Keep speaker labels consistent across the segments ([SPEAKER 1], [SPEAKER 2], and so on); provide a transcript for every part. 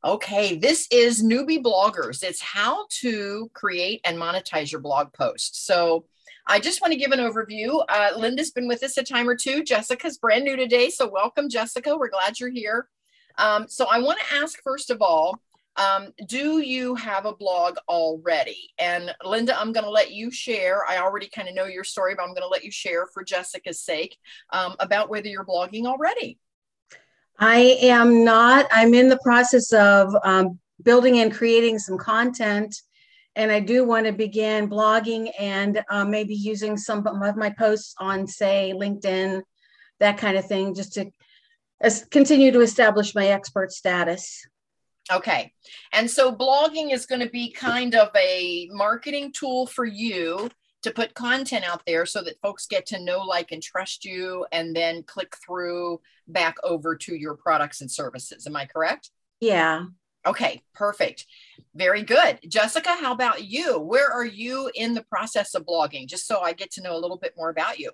[SPEAKER 1] Okay, this is Newbie Bloggers. It's how to create and monetize your blog post. So I just want to give an overview. Linda's been with us a time or two. Jessica's brand new today. So welcome, Jessica. We're glad you're here. So I want to ask, first of all, do you have a blog already? And Linda, I'm going to let you share. I already kind of know your story, but I'm going to let you share for Jessica's sake about whether you're blogging already.
[SPEAKER 2] I am not. I'm in the process of building and creating some content, and I do want to begin blogging and maybe using some of my posts on, say, LinkedIn, that kind of thing, just to continue to establish my expert status.
[SPEAKER 1] Okay. And so blogging is going to be kind of a marketing tool for you to put content out there so that folks get to know, like, and trust you, and then click through back over to your products and services. Am I correct?
[SPEAKER 2] Yeah.
[SPEAKER 1] Okay, perfect. Very good. Jessica, how about you? Where are you in the process of blogging? Just so I get to know a little bit more about you.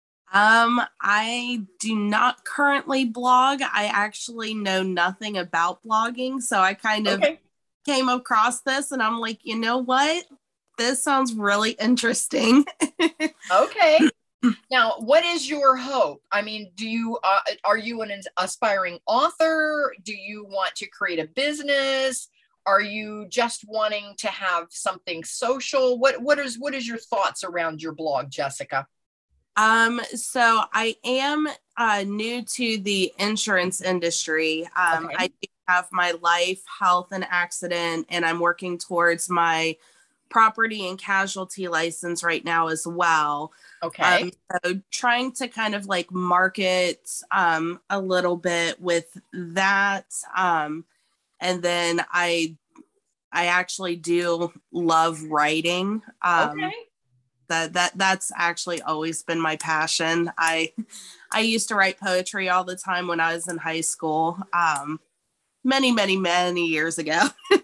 [SPEAKER 3] I do not currently blog. I actually know nothing about blogging. So I kind of came across this and I'm like, you know what? This sounds really interesting.
[SPEAKER 1] Okay. Now, what is your hope? I mean, are you an aspiring author? Do you want to create a business? Are you just wanting to have something social? What is your thoughts around your blog, Jessica?
[SPEAKER 3] So I am new to the insurance industry. I do have my life, health, and accident, and I'm working towards my property and casualty license right now as well.
[SPEAKER 1] Okay.
[SPEAKER 3] So trying to kind of like market a little bit with that. And then I actually do love writing.
[SPEAKER 1] Okay.
[SPEAKER 3] That's actually always been my passion. I used to write poetry all the time when I was in high school, many years ago.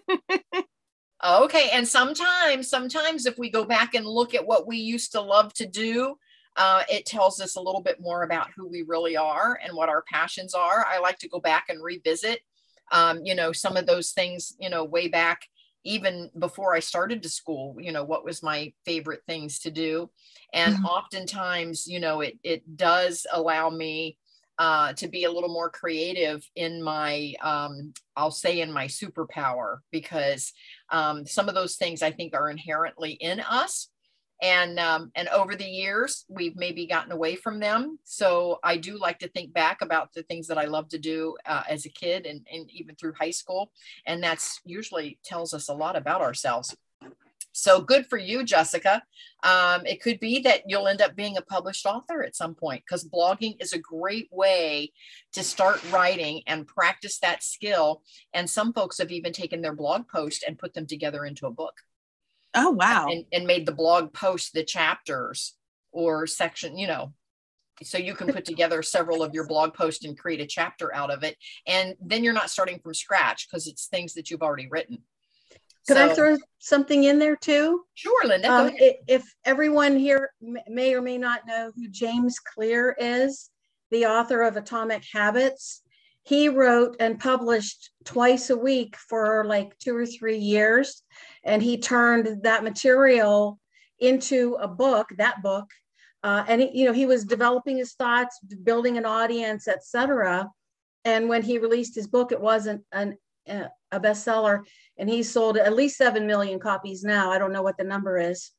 [SPEAKER 1] Okay. And sometimes if we go back and look at what we used to love to do, it tells us a little bit more about who we really are and what our passions are. I like to go back and revisit, some of those things, way back, even before I started to school, what was my favorite things to do. And oftentimes, it does allow me to be a little more creative in my, I'll say in my superpower, because some of those things I think are inherently in us. And over the years, we've maybe gotten away from them. So I do like to think back about the things that I love to do as a kid and even through high school. And that's usually tells us a lot about ourselves. So good for you, Jessica. It could be that you'll end up being a published author at some point, because blogging is a great way to start writing and practice that skill. And some folks have even taken their blog post and put them together into a book.
[SPEAKER 3] Oh, wow.
[SPEAKER 1] And made the blog post the chapters or section, so you can put together several of your blog posts and create a chapter out of it. And then you're not starting from scratch because it's things that you've already written.
[SPEAKER 2] Could I throw something in there too?
[SPEAKER 1] Sure, Linda. Go ahead.
[SPEAKER 2] If everyone here may or may not know who James Clear is, the author of Atomic Habits, he wrote and published twice a week for like 2 or 3 years. And he turned that material into a book, and he was developing his thoughts, building an audience, etc. And when he released his book, it wasn't a bestseller, and he sold at least 7 million copies now. I don't know what the number is.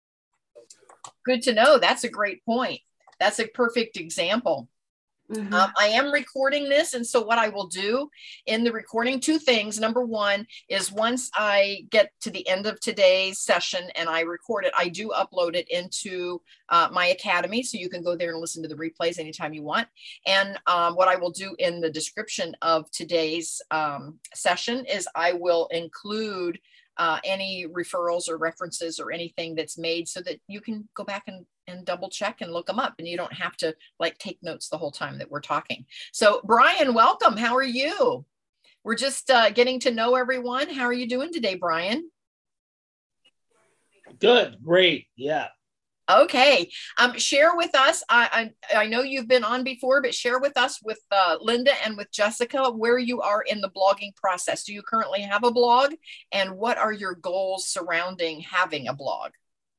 [SPEAKER 1] Good to know. That's a great point. That's a perfect example. I am recording this. And so what I will do in the recording, 2 things. Number one is once I get to the end of today's session and I record it, I do upload it into my academy. So you can go there and listen to the replays anytime you want. And what I will do in the description of today's session is I will include any referrals or references or anything that's made so that you can go back and double check and look them up, and you don't have to like take notes the whole time that we're talking. So Brian, welcome. How are you? We're just getting to know everyone. How are you doing today, Brian?
[SPEAKER 4] Good. Great. Yeah.
[SPEAKER 1] Okay. Share with us. I know you've been on before, but share with us with Linda and with Jessica where you are in the blogging process. Do you currently have a blog? And what are your goals surrounding having a blog?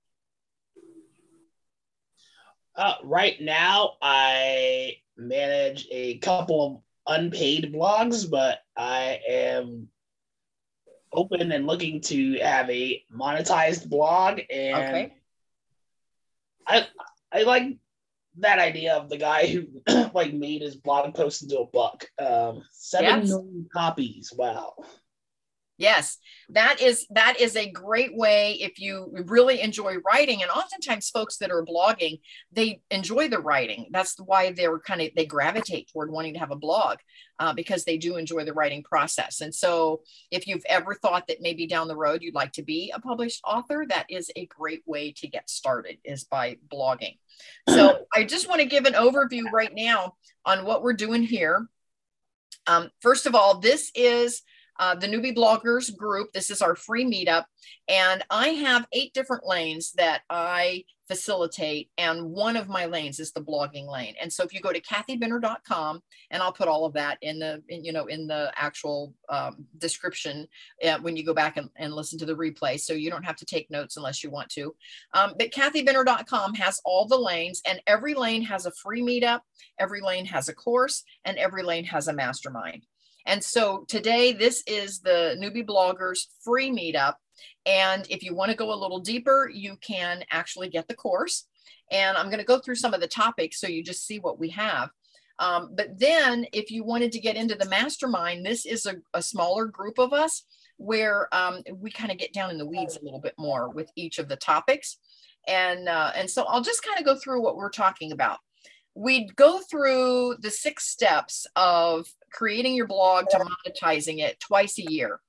[SPEAKER 4] Right now, I manage a couple of unpaid blogs, but I am open and looking to have a monetized blog. And
[SPEAKER 1] Okay.
[SPEAKER 4] I like that idea of the guy who like made his blog post into a book. 7 million copies. Wow.
[SPEAKER 1] Yes, that is a great way if you really enjoy writing. And oftentimes folks that are blogging, they enjoy the writing. That's why they gravitate toward wanting to have a blog because they do enjoy the writing process. And so if you've ever thought that maybe down the road you'd like to be a published author, that is a great way to get started, is by blogging. So I just want to give an overview right now on what we're doing here. First of all, this is the Newbie Bloggers group. This is our free meetup. And I have 8 different lanes that I facilitate. And one of my lanes is the blogging lane. And so if you go to kathybinner.com, and I'll put all of that in the actual description when you go back and listen to the replay. So you don't have to take notes unless you want to. But kathybinner.com has all the lanes, and every lane has a free meetup. Every lane has a course, and every lane has a mastermind. And so today, this is the Newbie Bloggers free meetup. And if you want to go a little deeper, you can actually get the course. And I'm going to go through some of the topics so you just see what we have. But then if you wanted to get into the mastermind, this is a smaller group of us where we kind of get down in the weeds a little bit more with each of the topics. And so I'll just kind of go through what we're talking about. We'd go through the 6 steps of creating your blog to monetizing it twice a year.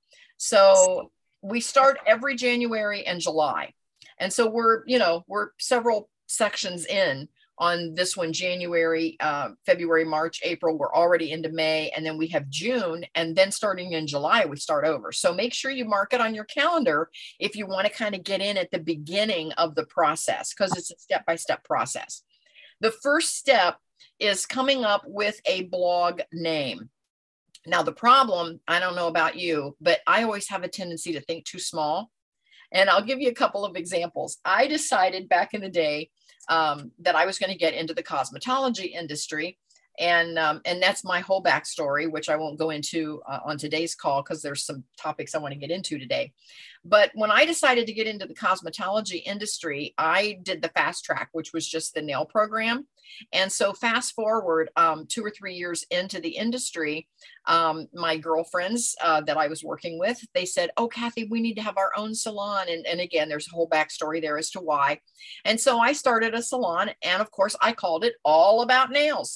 [SPEAKER 1] So we start every January and July. And so we're several sections in on this one: January, February, March, April. We're already into May, and then we have June, and then starting in July, we start over. So make sure you mark it on your calendar if you want to kind of get in at the beginning of the process, because it's a step-by-step process. The first step is coming up with a blog name. Now, the problem, I don't know about you, but I always have a tendency to think too small. And I'll give you a couple of examples. I decided back in the day that I was going to get into the cosmetology industry. And that's my whole backstory, which I won't go into on today's call because there's some topics I want to get into today. But when I decided to get into the cosmetology industry, I did the fast track, which was just the nail program. And so fast forward 2 or 3 years into the industry, my girlfriends that I was working with, they said, "Oh, Kathy, we need to have our own salon." And again, there's a whole backstory there as to why. And so I started a salon, and of course I called it All About Nails.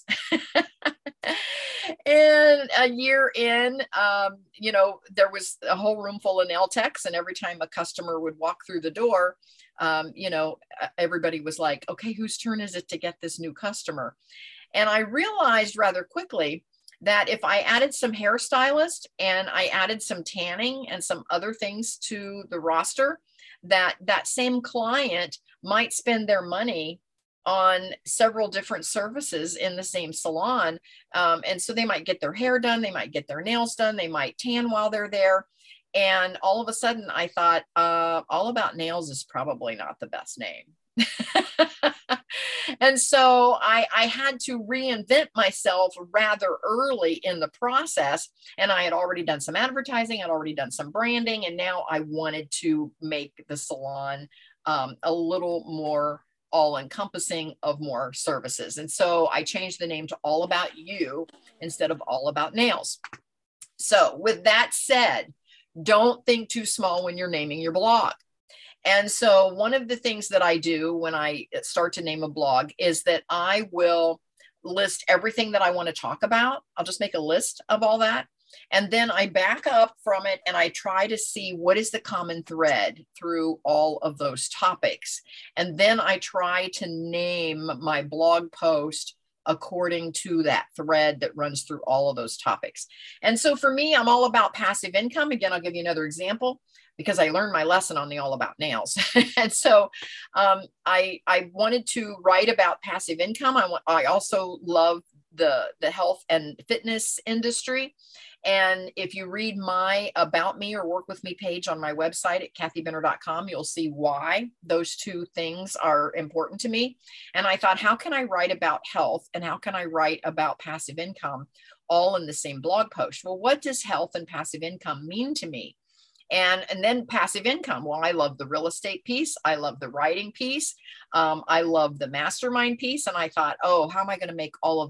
[SPEAKER 1] And a year in, there was a whole room full of nail techs, and every time a customer would walk through the door, everybody was like, "Okay, whose turn is it to get this new customer?" And I realized rather quickly that if I added some hairstylist and I added some tanning and some other things to the roster, that same client might spend their money on several different services in the same salon. And so they might get their hair done, they might get their nails done, they might tan while they're there. And all of a sudden I thought, All About Nails is probably not the best name. And so I had to reinvent myself rather early in the process. And I had already done some advertising, I'd already done some branding, and now I wanted to make the salon a little more all-encompassing of more services. And so I changed the name to All About You instead of All About Nails. So with that said, don't think too small when you're naming your blog. And so one of the things that I do when I start to name a blog is that I will list everything that I want to talk about. I'll just make a list of all that. And then I back up from it and I try to see what is the common thread through all of those topics. And then I try to name my blog post according to that thread that runs through all of those topics. And so for me, I'm all about passive income. Again, I'll give you another example because I learned my lesson on the All About Nails. And so I wanted to write about passive income. I also love the health and fitness industry. And if you read my About Me or Work With Me page on my website at kathybenter.com, you'll see why those two things are important to me. And I thought, how can I write about health and how can I write about passive income all in the same blog post? Well, what does health and passive income mean to me? And then passive income. Well, I love the real estate piece. I love the writing piece. I love the mastermind piece. And I thought, oh, how am I going to make all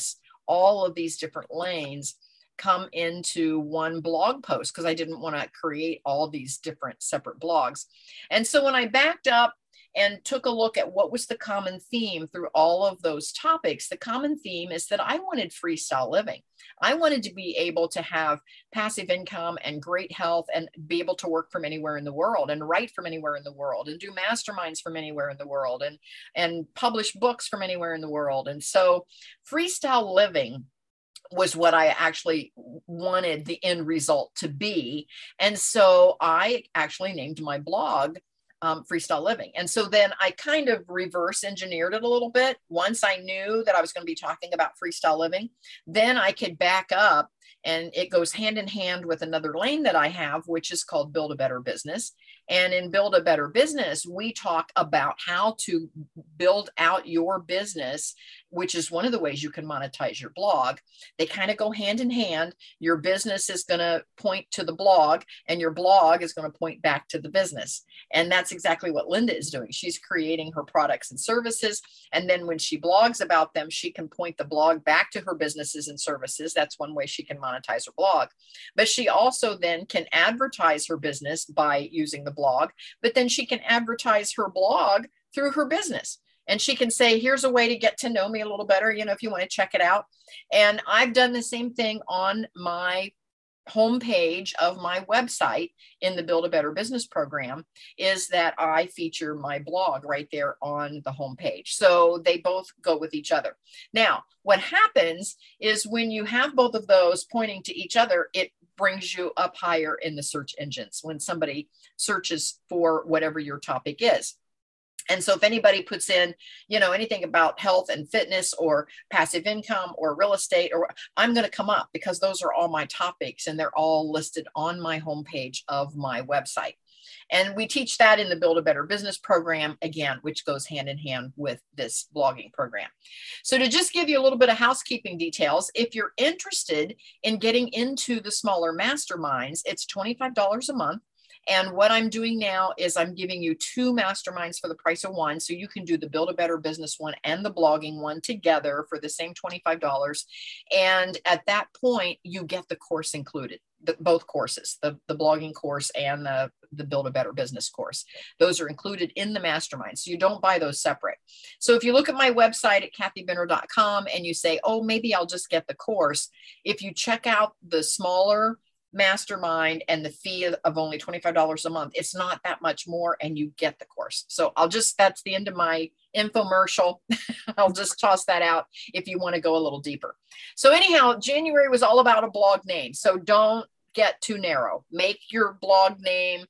[SPEAKER 1] of these different lanes come into one blog post? Because I didn't want to create all these different separate blogs. And so when I backed up and took a look at what was the common theme through all of those topics, the common theme is that I wanted freestyle living. I wanted to be able to have passive income and great health and be able to work from anywhere in the world and write from anywhere in the world and do masterminds from anywhere in the world and publish books from anywhere in the world. And so freestyle living was what I actually wanted the end result to be. And so I actually named my blog Freestyle Living. And so then I kind of reverse engineered it a little bit. Once I knew that I was going to be talking about freestyle living, then I could back up, and it goes hand in hand with another lane that I have, which is called Build a Better Business. And in Build a Better Business, we talk about how to build out your business, which is one of the ways you can monetize your blog. They kind of go hand in hand. Your business is going to point to the blog, and your blog is going to point back to the business. And that's exactly what Linda is doing. She's creating her products and services. And then when she blogs about them, she can point the blog back to her businesses and services. That's one way she can monetize her blog. But she also then can advertise her business by using the blog, but then she can advertise her blog through her business. And she can say, here's a way to get to know me a little better, if you want to check it out. And I've done the same thing on my homepage of my website in the Build a Better Business program, is that I feature my blog right there on the homepage. So they both go with each other. Now, what happens is when you have both of those pointing to each other, it brings you up higher in the search engines when somebody searches for whatever your topic is. And so if anybody puts in, anything about health and fitness or passive income or real estate, or I'm going to come up because those are all my topics and they're all listed on my homepage of my website. And we teach that in the Build a Better Business program, again, which goes hand in hand with this blogging program. So to just give you a little bit of housekeeping details, if you're interested in getting into the smaller masterminds, it's $25 a month. And what I'm doing now is I'm giving you 2 masterminds for the price of one. So you can do the Build a Better Business one and the blogging one together for the same $25. And at that point, you get the course included, both courses, the blogging course and the Build a Better Business course. Those are included in the mastermind. So you don't buy those separate. So if you look at my website at kathybenter.com and you say, oh, maybe I'll just get the course. If you check out the smaller mastermind and the fee of only $25 a month, it's not that much more, and you get the course. So that's the end of my infomercial. I'll just toss that out if you want to go a little deeper. So anyhow, January was all about a blog name. So don't get too narrow. Make your blog name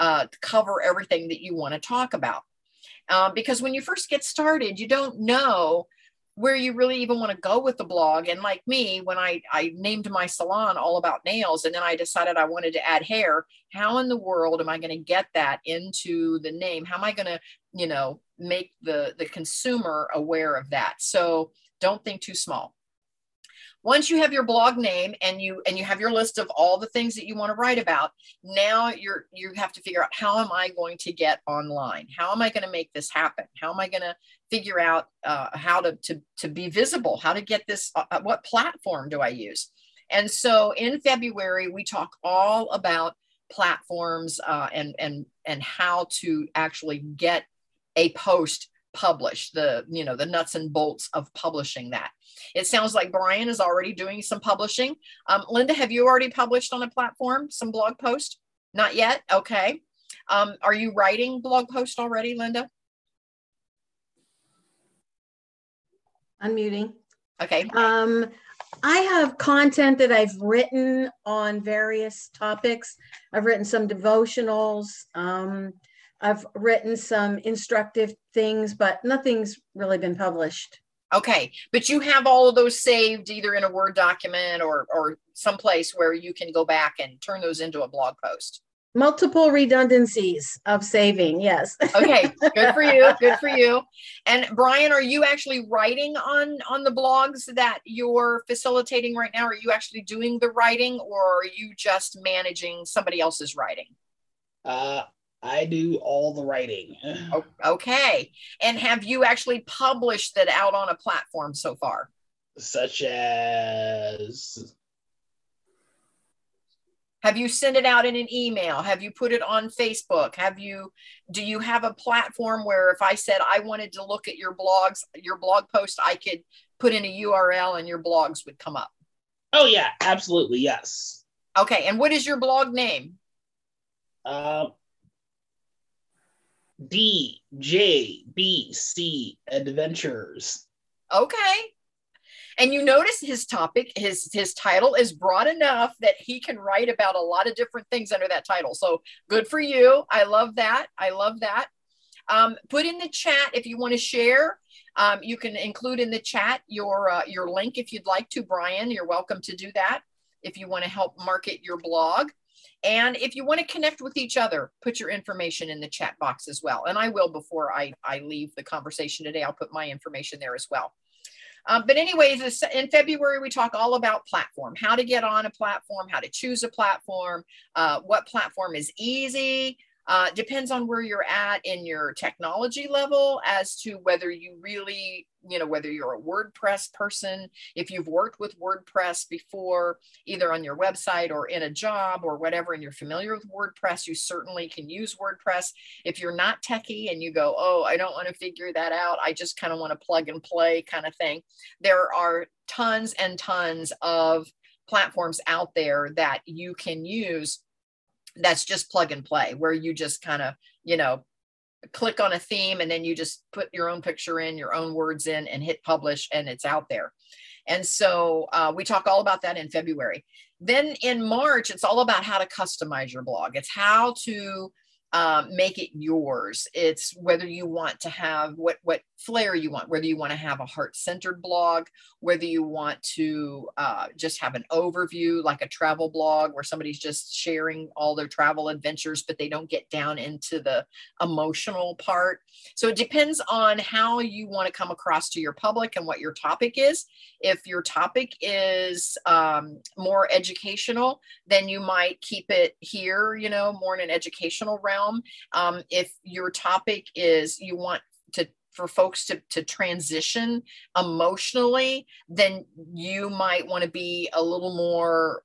[SPEAKER 1] cover everything that you want to talk about. Because when you first get started, you don't know where you really even want to go with the blog. And like me, when I named my salon All About Nails, and then I decided I wanted to add hair, how in the world am I going to get that into the name? How am I going to, make the consumer aware of that? So don't think too small. Once you have your blog name and you have your list of all the things that you want to write about, now you have to figure out, how am I going to get online? How am I going to make this happen? How am I going to figure out how to be visible? How to get this? What platform do I use? And so in February, we talk all about platforms and how to actually get a post published, the nuts and bolts of publishing that. It sounds like Brian is already doing some publishing. Linda, have you already published on a platform, some blog post? Not yet. Okay. Are you writing blog post already, Linda?
[SPEAKER 2] Unmuting.
[SPEAKER 1] Okay.
[SPEAKER 2] I have content that I've written on various topics. I've written some devotionals. I've written some instructive things, but nothing's really been published.
[SPEAKER 1] Okay, but you have all of those saved either in a Word document or someplace where you can go back and turn those into a blog post.
[SPEAKER 2] Multiple redundancies of saving, yes.
[SPEAKER 1] Okay, good for you. Good for you. And Brian, are you actually writing on the blogs that you're facilitating right now? Are you actually doing the writing, or are you just managing somebody else's writing?
[SPEAKER 4] I do all the writing.
[SPEAKER 1] Okay. And have you actually published it out on a platform so far?
[SPEAKER 4] Such as...
[SPEAKER 1] Have you sent it out in an email? Have you put it on Facebook? Do you have a platform where if I said I wanted to look at your blogs, your blog post, I could put in a URL and your blogs would come up?
[SPEAKER 4] Oh yeah, absolutely. Yes.
[SPEAKER 1] Okay. And what is your blog name?
[SPEAKER 4] DJBC Adventures.
[SPEAKER 1] Okay. And you notice his topic, his title is broad enough that he can write about a lot of different things under that title. So good for you. I love that. I love that. Put in the chat if you want to share. You can include in the chat your link if you'd like to, Brian. You're welcome to do that if you want to help market your blog. And if you want to connect with each other, put your information in the chat box as well. And I will before I leave the conversation today. I'll put my information there as well. But anyways, in February, we talk all about platform, how to get on a platform, how to choose a platform, what platform is easy. Depends on where you're at in your technology level as to whether you really, whether you're a WordPress person, if you've worked with WordPress before, either on your website or in a job or whatever, and you're familiar with WordPress, you certainly can use WordPress. If you're not techie and you go, oh, I don't want to figure that out, I just kind of want to plug and play kind of thing, there are tons and tons of platforms out there that you can use. That's just plug and play, where you just kind of, click on a theme and then you just put your own picture in, your own words in, and hit publish, and it's out there. And so we talk all about that in February. Then in March, it's all about how to customize your blog. It's how to make it yours. It's whether you want to have what flair you want, whether you want to have a heart-centered blog, whether you want to just have an overview, like a travel blog where somebody's just sharing all their travel adventures, but they don't get down into the emotional part. So it depends on how you want to come across to your public and what your topic is. If your topic is more educational, then you might keep it here, more in an educational realm. If your topic is you want for folks to transition emotionally, then you might want to be a little more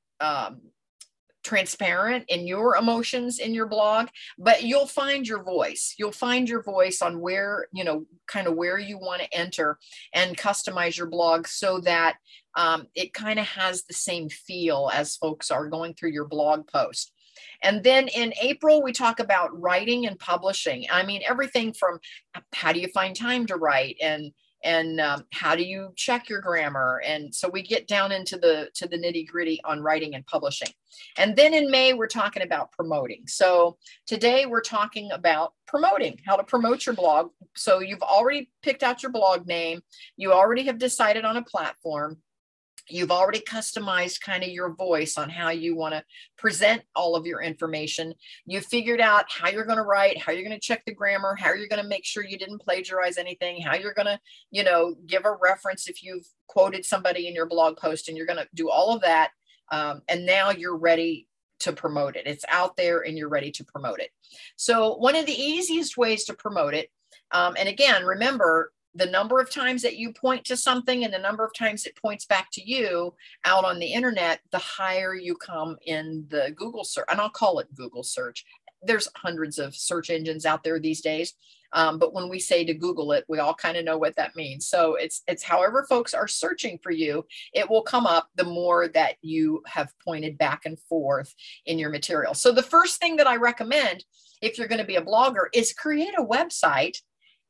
[SPEAKER 1] transparent in your emotions in your blog, but you'll find your voice. You'll find your voice on where, kind of where you want to enter and customize your blog so that it kind of has the same feel as folks are going through your blog post. And then in April, we talk about writing and publishing. I mean, everything from how do you find time to write and how do you check your grammar? And so we get down into the nitty gritty on writing and publishing. And then in May, we're talking about promoting. So today we're talking about promoting, how to promote your blog. So you've already picked out your blog name. You already have decided on a platform. You've already customized kind of your voice on how you want to present all of your information. You figured out how you're going to write, how you're going to check the grammar, how you're going to make sure you didn't plagiarize anything, how you're going to, give a reference if you've quoted somebody in your blog post, and you're going to do all of that. And now you're ready to promote it. It's out there and you're ready to promote it. So one of the easiest ways to promote it, and again, remember, the number of times that you point to something and the number of times it points back to you out on the internet, the higher you come in the Google search. And I'll call it Google search. There's hundreds of search engines out there these days. But when we say to Google it, we all kind of know what that means. So it's however folks are searching for you, it will come up the more that you have pointed back and forth in your material. So the first thing that I recommend if you're going to be a blogger is create a website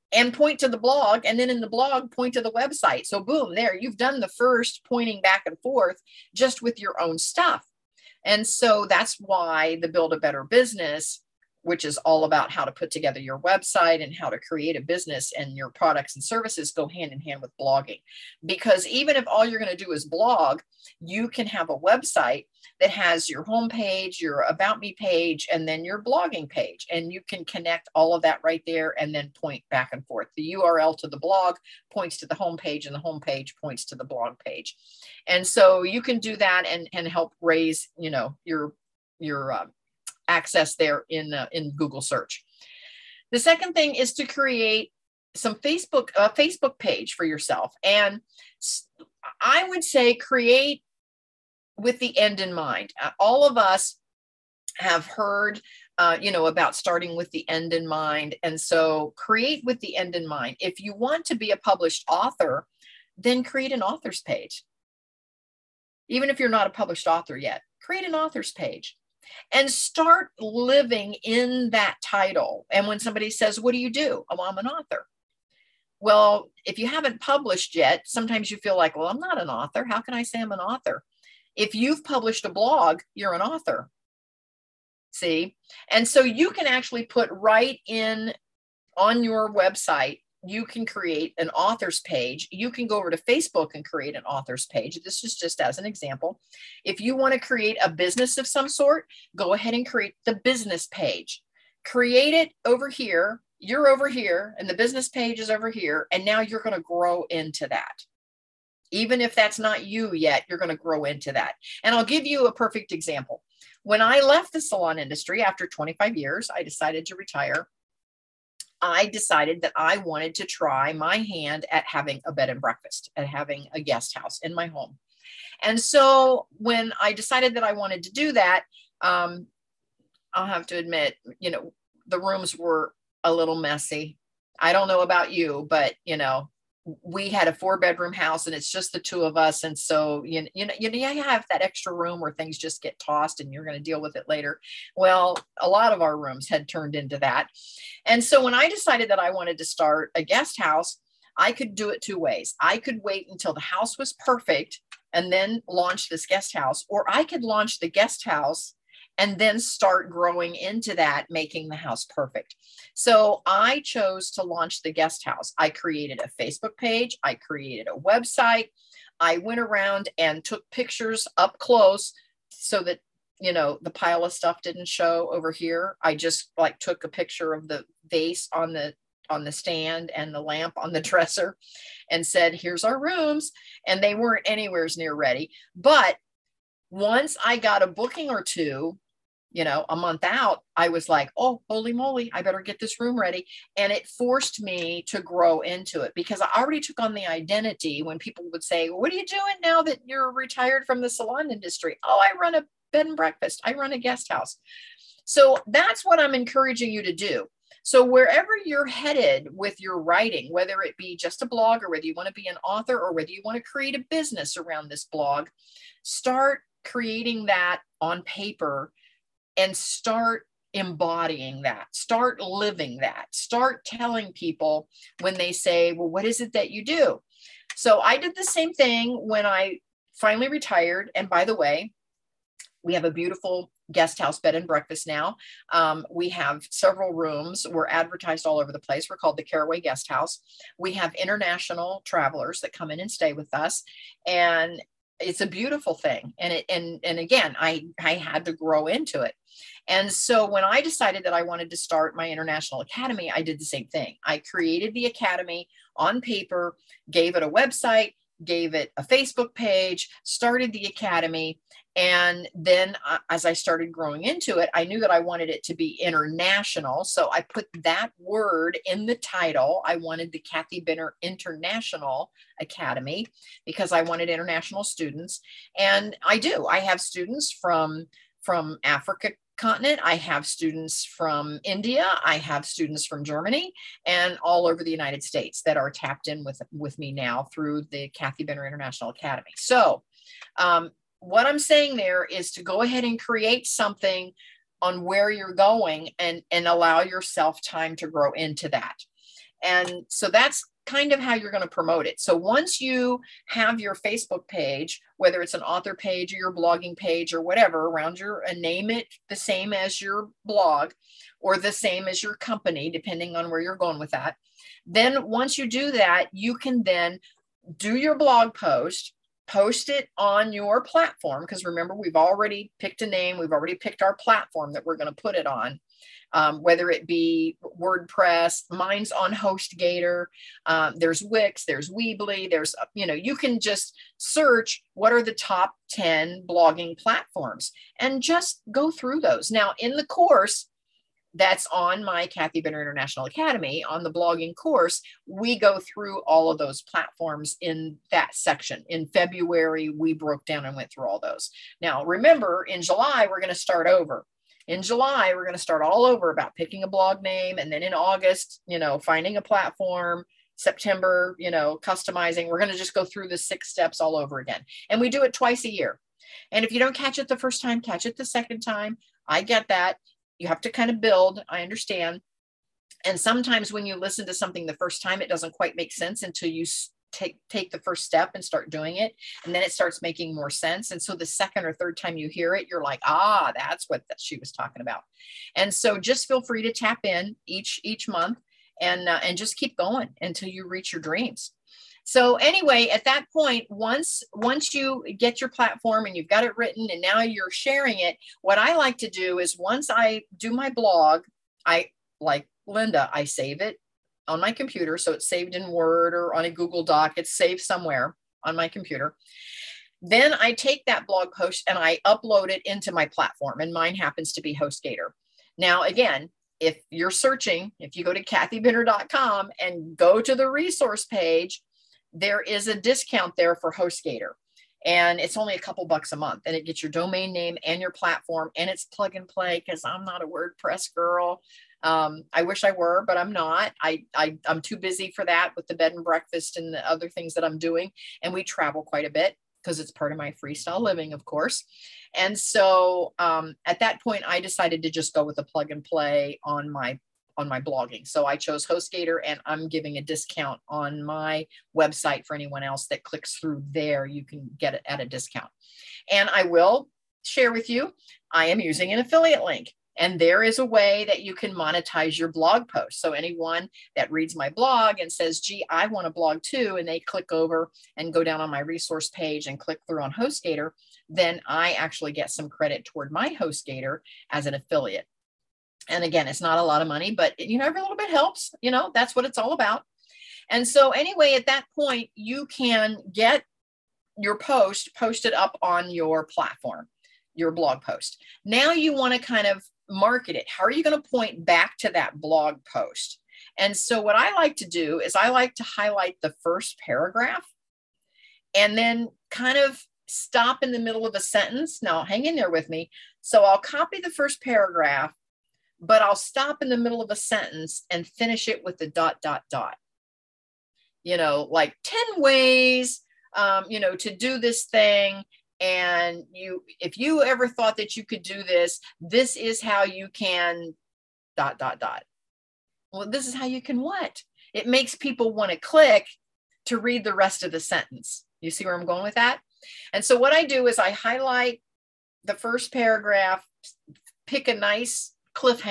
[SPEAKER 1] and point to the blog, and then in the blog, point to the website. So boom, there, you've done the first pointing back and forth just with your own stuff. And so that's why the Build a Better Business, which is all about how to put together your website and how to create a business, and your products and services go hand in hand with blogging. Because even if all you're going to do is blog, you can have a website that has your homepage, your About Me page, and then your blogging page. And you can connect all of that right there and then point back and forth. The URL to the blog points to the homepage, and the homepage points to the blog page. And so you can do that and help raise, your access there in Google search. The second thing is to create some Facebook page for yourself. And I would say create with the end in mind. All of us have heard, about starting with the end in mind. And so create with the end in mind. If you want to be a published author, then create an author's page. Even if you're not a published author yet, create an author's page. And start living in that title. And when somebody says, what do you do? Oh, I'm an author. Well, if you haven't published yet, sometimes you feel like, well, I'm not an author. How can I say I'm an author? If you've published a blog, you're an author. See? And so you can actually put right in on your website, you can create an author's page. You can go over to Facebook and create an author's page. This is just as an example. If you want to create a business of some sort, go ahead and create the business page. Create it over here. You're over here, and the business page is over here. And now you're going to grow into that. Even if that's not you yet, you're going to grow into that. And I'll give you a perfect example. When I left the salon industry after 25 years, I decided to retire. I decided that I wanted to try my hand at having a bed and breakfast, at having a guest house in my home. And so when I decided that I wanted to do that, I'll have to admit, the rooms were a little messy. I don't know about you, but, we had a 4-bedroom house, and it's just the two of us. And so, you have that extra room where things just get tossed and you're going to deal with it later. Well, a lot of our rooms had turned into that. And so when I decided that I wanted to start a guest house, I could do it two ways. I could wait until the house was perfect and then launch this guest house, or I could launch the guest house and then start growing into that, making the house perfect. So I chose to launch the guest house. I created a Facebook page. I created a website. I went around and took pictures up close so that, the pile of stuff didn't show over here. I just took a picture of the vase on the stand and the lamp on the dresser and said, here's our rooms. And they weren't anywhere near ready. But once I got a booking or two, a month out, I was like, oh, holy moly, I better get this room ready. And it forced me to grow into it because I already took on the identity when people would say, what are you doing now that you're retired from the salon industry? Oh, I run a bed and breakfast. I run a guest house. So that's what I'm encouraging you to do. So wherever you're headed with your writing, whether it be just a blog or whether you want to be an author or whether you want to create a business around this blog, start creating that on paper and start embodying that, start living that, start telling people when they say, well, what is it that you do? So I did the same thing when I finally retired. And by the way, we have a beautiful guest house bed and breakfast now. We have several rooms. We're advertised all over the place. We're called the Caraway Guest House. We have international travelers that come in and stay with us. And it's a beautiful thing. And again, I had to grow into it. And so when I decided that I wanted to start my international academy, I did the same thing. I created the academy on paper, gave it a website, gave it a Facebook page, started the academy. And then as I started growing into it, I knew that I wanted it to be international. So I put that word in the title. I wanted the Kathy Benner International Academy because I wanted international students. And I do. I have students from Africa continent. I have students from India. I have students from Germany and all over the United States that are tapped in with me now through the Kathy Benner International Academy. So what I'm saying there is to go ahead and create something on where you're going and allow yourself time to grow into that. And so that's kind of how you're going to promote it. So once you have your Facebook page, whether it's an author page or your blogging page or whatever around your, and name it the same as your blog or the same as your company, depending on where you're going with that. Then once you do that, you can then do your blog post, post it on your platform. Because remember, we've already picked a name. We've already picked our platform that we're going to put it on. Whether it be WordPress, mine's on HostGator, there's Wix, there's Weebly, there's, you can just search what are the top 10 blogging platforms and just go through those. Now, in the course that's on my Kathy Benter International Academy, on the blogging course, we go through all of those platforms in that section. In February, we broke down and went through all those. Now, remember, in July, we're going to start over. In July, we're going to start all over about picking a blog name. And then in August, finding a platform. September, customizing. We're going to just go through the 6 steps all over again. And we do it twice a year. And if you don't catch it the first time, catch it the second time. I get that. You have to kind of build. I understand. And sometimes when you listen to something the first time, it doesn't quite make sense until you take the first step and start doing it. And then it starts making more sense. And so the second or third time you hear it, you're like, that's what she was talking about. And so just feel free to tap in each month and just keep going until you reach your dreams. So anyway, at that point, once you get your platform and you've got it written and now you're sharing it, what I like to do is once I do my blog, like Linda, I save it on my computer. So it's saved in Word or on a Google Doc. It's saved somewhere on my computer. Then I take that blog post and I upload it into my platform. And mine happens to be HostGator. Now, again, if you're searching, if you go to kathybenter.com and go to the resource page, there is a discount there for HostGator. And it's only a couple bucks a month. And it gets your domain name and your platform. And it's plug and play because I'm not a WordPress girl. I wish I were, but I'm not. I'm too busy for that with the bed and breakfast and the other things that I'm doing. And we travel quite a bit because it's part of my freestyle living, of course. And so at that point, I decided to just go with a plug and play on my blogging. So I chose HostGator and I'm giving a discount on my website for anyone else that clicks through there. You can get it at a discount. And I will share with you, I am using an affiliate link. And there is a way that you can monetize your blog post. So anyone that reads my blog and says, gee, I want to blog too, and they click over and go down on my resource page and click through on HostGator, then I actually get some credit toward my HostGator as an affiliate. And again, it's not a lot of money, but every little bit helps. That's what it's all about. And so anyway, at that point, you can get your post posted up on your platform, your blog post. Now you want to kind of market it. How are you going to point back to that blog post? And so what I like to do is I like to highlight the first paragraph and then kind of stop in the middle of a sentence. Now hang in there with me. So I'll copy the first paragraph, but I'll stop in the middle of a sentence and finish it with the ... Like 10 ways, to do this thing. And if you ever thought that you could do this, this is how you can ... Well, this is how you can what? It makes people want to click to read the rest of the sentence. You see where I'm going with that? And so what I do is I highlight the first paragraph, pick a nice cliffhanger, ...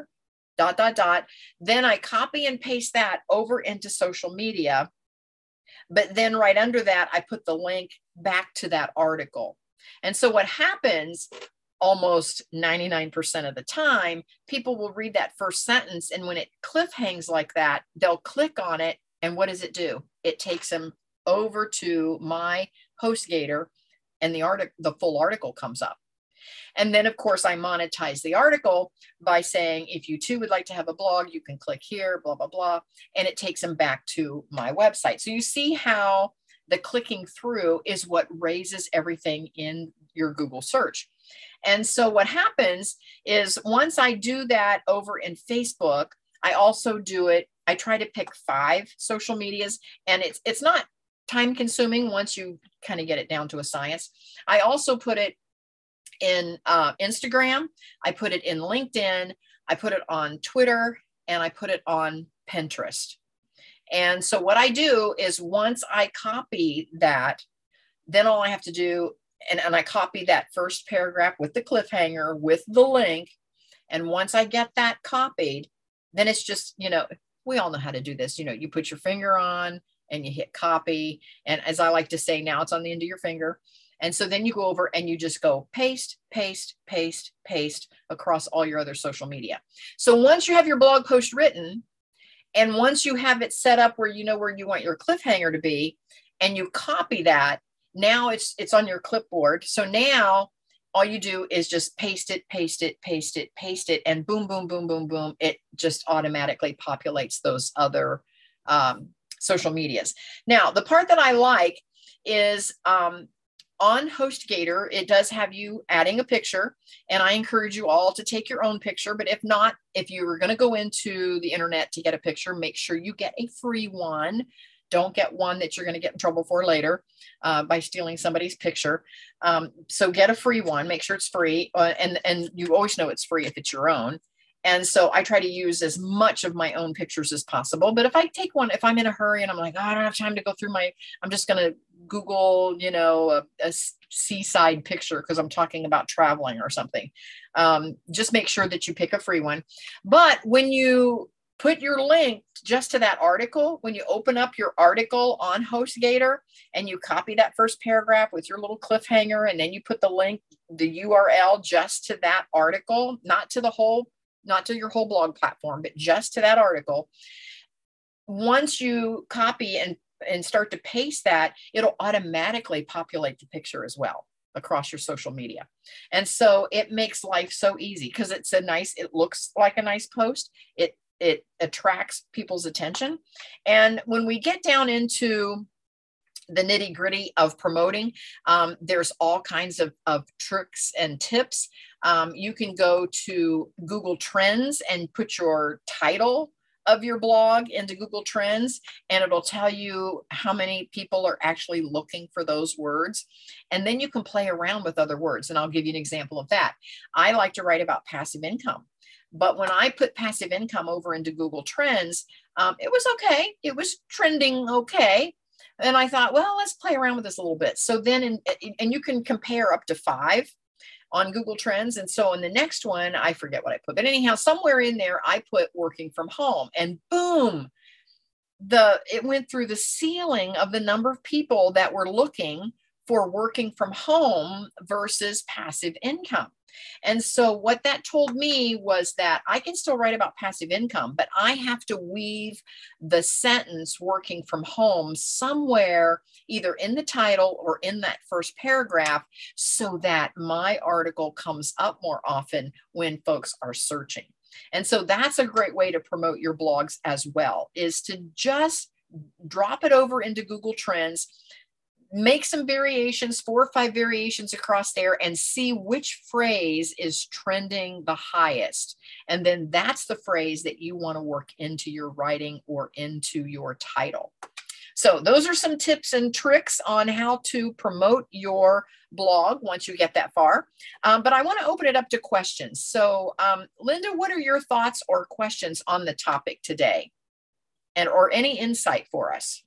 [SPEAKER 1] Then I copy and paste that over into social media. But then right under that, I put the link back to that article. And so what happens almost 99% of the time, people will read that first sentence. And when it cliffhangs like that, they'll click on it. And what does it do? It takes them over to my HostGator and the full article comes up. And then, of course, I monetize the article by saying, if you too would like to have a blog, you can click here, blah, blah, blah. And it takes them back to my website. So you see how the clicking through is what raises everything in your Google search. And so what happens is once I do that over in Facebook, I also do it. I try to pick 5 social medias, and it's not time consuming once you kind of get it down to a science. I also put it in Instagram, I put it in LinkedIn, I put it on Twitter, and I put it on Pinterest. And so what I do is once I copy that, then all I have to do, and I copy that first paragraph with the cliffhanger, with the link. And once I get that copied, then it's just, we all know how to do this. You put your finger on and you hit copy. And as I like to say, now it's on the end of your finger. And so then you go over and you just go paste, paste, paste, paste across all your other social media. So once you have your blog post written, and once you have it set up where you know where you want your cliffhanger to be, and you copy that, now it's on your clipboard. So now all you do is just paste it, paste it, paste it, paste it, and boom, boom, boom, boom, boom. It just automatically populates those other social medias. Now, the part that I like is on HostGator, it does have you adding a picture, and I encourage you all to take your own picture. But if not, if you were going to go into the internet to get a picture, make sure you get a free one. Don't get one that you're going to get in trouble for later by stealing somebody's picture. So get a free one, make sure it's free. And you always know it's free if it's your own. And so I try to use as much of my own pictures as possible. But if I take one, if I'm in a hurry and I'm like, oh, I don't have time to go through I'm just going to Google, a seaside picture because I'm talking about traveling or something. Just make sure that you pick a free one. But when you put your link just to that article, when you open up your article on HostGator and you copy that first paragraph with your little cliffhanger, and then you put the link, the URL just to that article, not to your whole blog platform, but just to that article. Once you copy and start to paste that, it'll automatically populate the picture as well across your social media. And so it makes life so easy because it looks like a nice post. It attracts people's attention. And when we get down into the nitty gritty of promoting, there's all kinds of tricks and tips. You can go to Google Trends and put your title of your blog into Google Trends, and it'll tell you how many people are actually looking for those words. And then you can play around with other words. And I'll give you an example of that. I like to write about passive income. But when I put passive income over into Google Trends, it was okay. It was trending okay. And I thought, well, let's play around with this a little bit. So then, and you can compare up to 5 on Google Trends. And so in the next one, I forget what I put, but anyhow, somewhere in there, I put working from home, and boom, it went through the ceiling of the number of people that were looking for working from home versus passive income. And so what that told me was that I can still write about passive income, but I have to weave the sentence working from home somewhere, either in the title or in that first paragraph, so that my article comes up more often when folks are searching. And so that's a great way to promote your blogs as well, is to just drop it over into Google Trends, make some variations, 4 or 5 variations across there, and see which phrase is trending the highest. And then that's the phrase that you want to work into your writing or into your title. So those are some tips and tricks on how to promote your blog once you get that far. But I want to open it up to questions. So Linda, what are your thoughts or questions on the topic today, or any insight for us?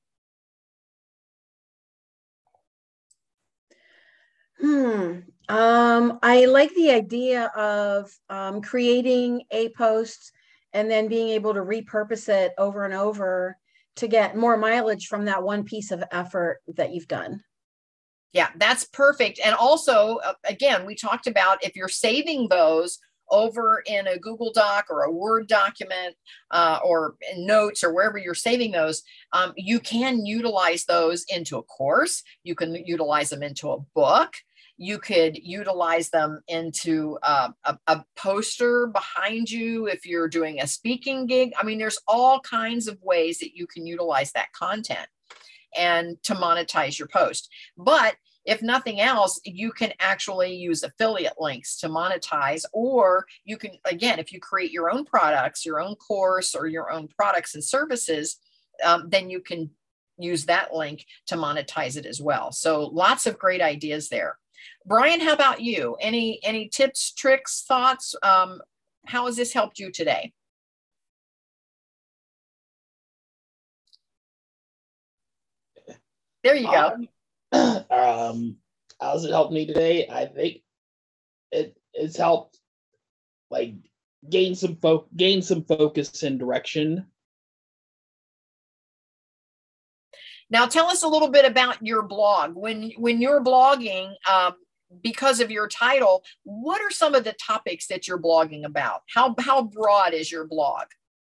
[SPEAKER 2] I like the idea of creating a post and then being able to repurpose it over and over to get more mileage from that one piece of effort that you've done.
[SPEAKER 1] Yeah, that's perfect. And also, again, we talked about if you're saving those over in a Google Doc or a Word document or in notes or wherever you're saving those, you can utilize those into a course. You can utilize them into a book. You could utilize them into a poster behind you if you're doing a speaking gig. I mean, there's all kinds of ways that you can utilize that content and to monetize your post. But if nothing else, you can actually use affiliate links to monetize, or you can, again, if you create your own products, your own course or your own products and services, then you can use that link to monetize it as well. So lots of great ideas there. Brian, how about you? Any tips, tricks, thoughts? How has this helped you today? There you go.
[SPEAKER 4] How's it helped me today? I think it's helped like gain some focus and direction.
[SPEAKER 1] Now tell us a little bit about your blog. When you're blogging, because of your title, what are some of the topics that you're blogging about? How broad is your blog?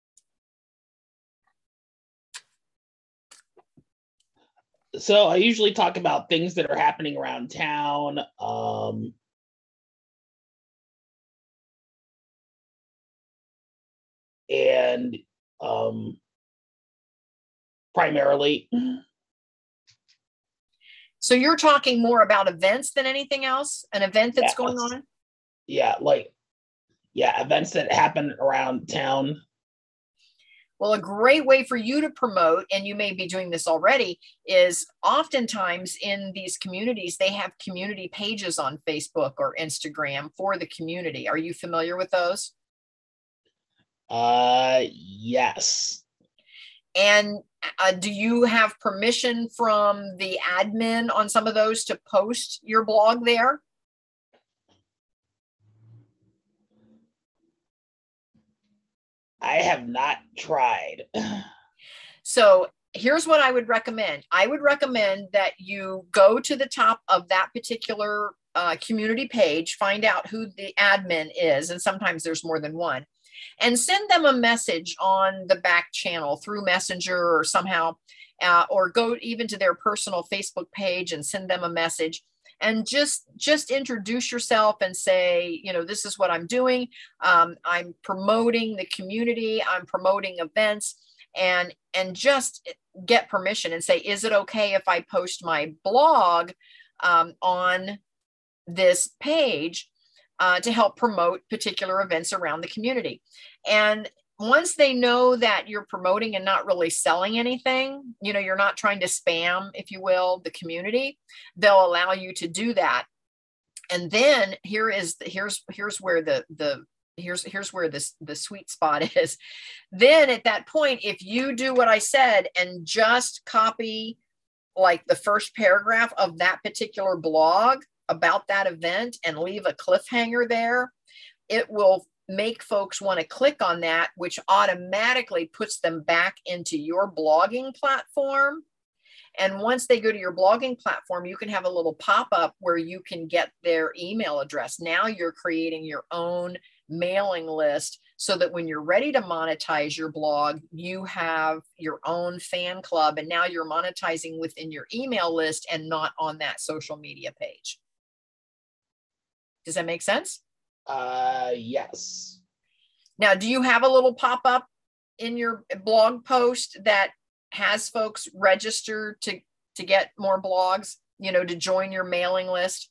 [SPEAKER 4] So I usually talk about things that are happening around town. And primarily.
[SPEAKER 1] So you're talking more about events than anything else? An event that's going on?
[SPEAKER 4] Yeah, events that happen around town.
[SPEAKER 1] Well, a great way for you to promote, and you may be doing this already, is oftentimes in these communities, they have community pages on Facebook or Instagram for the community. Are you familiar with those?
[SPEAKER 4] Yes.
[SPEAKER 1] And do you have permission from the admin on some of those to post your blog there?
[SPEAKER 4] I have not tried.
[SPEAKER 1] So here's what I would recommend. I would recommend that you go to the top of that particular community page, find out who the admin is, and sometimes there's more than one, and send them a message on the back channel through Messenger or somehow, or go even to their personal Facebook page and send them a message. And just introduce yourself and say, this is what I'm doing. I'm promoting the community. I'm promoting events, and just get permission and say, is it okay if I post my blog on this page to help promote particular events around the community? And once they know that you're promoting and not really selling anything, you're not trying to spam, if you will, the community, they'll allow you to do that. And then here's where the sweet spot is. Then at that point, if you do what I said and just copy like the first paragraph of that particular blog about that event and leave a cliffhanger there, it will make folks want to click on that, which automatically puts them back into your blogging platform. And once they go to your blogging platform, you can have a little pop-up where you can get their email address. Now you're creating your own mailing list so that when you're ready to monetize your blog, you have your own fan club, and now you're monetizing within your email list and not on that social media page. Does that make sense?
[SPEAKER 4] Yes.
[SPEAKER 1] Now, do you have a little pop-up in your blog post that has folks register to get more blogs, to join your mailing list?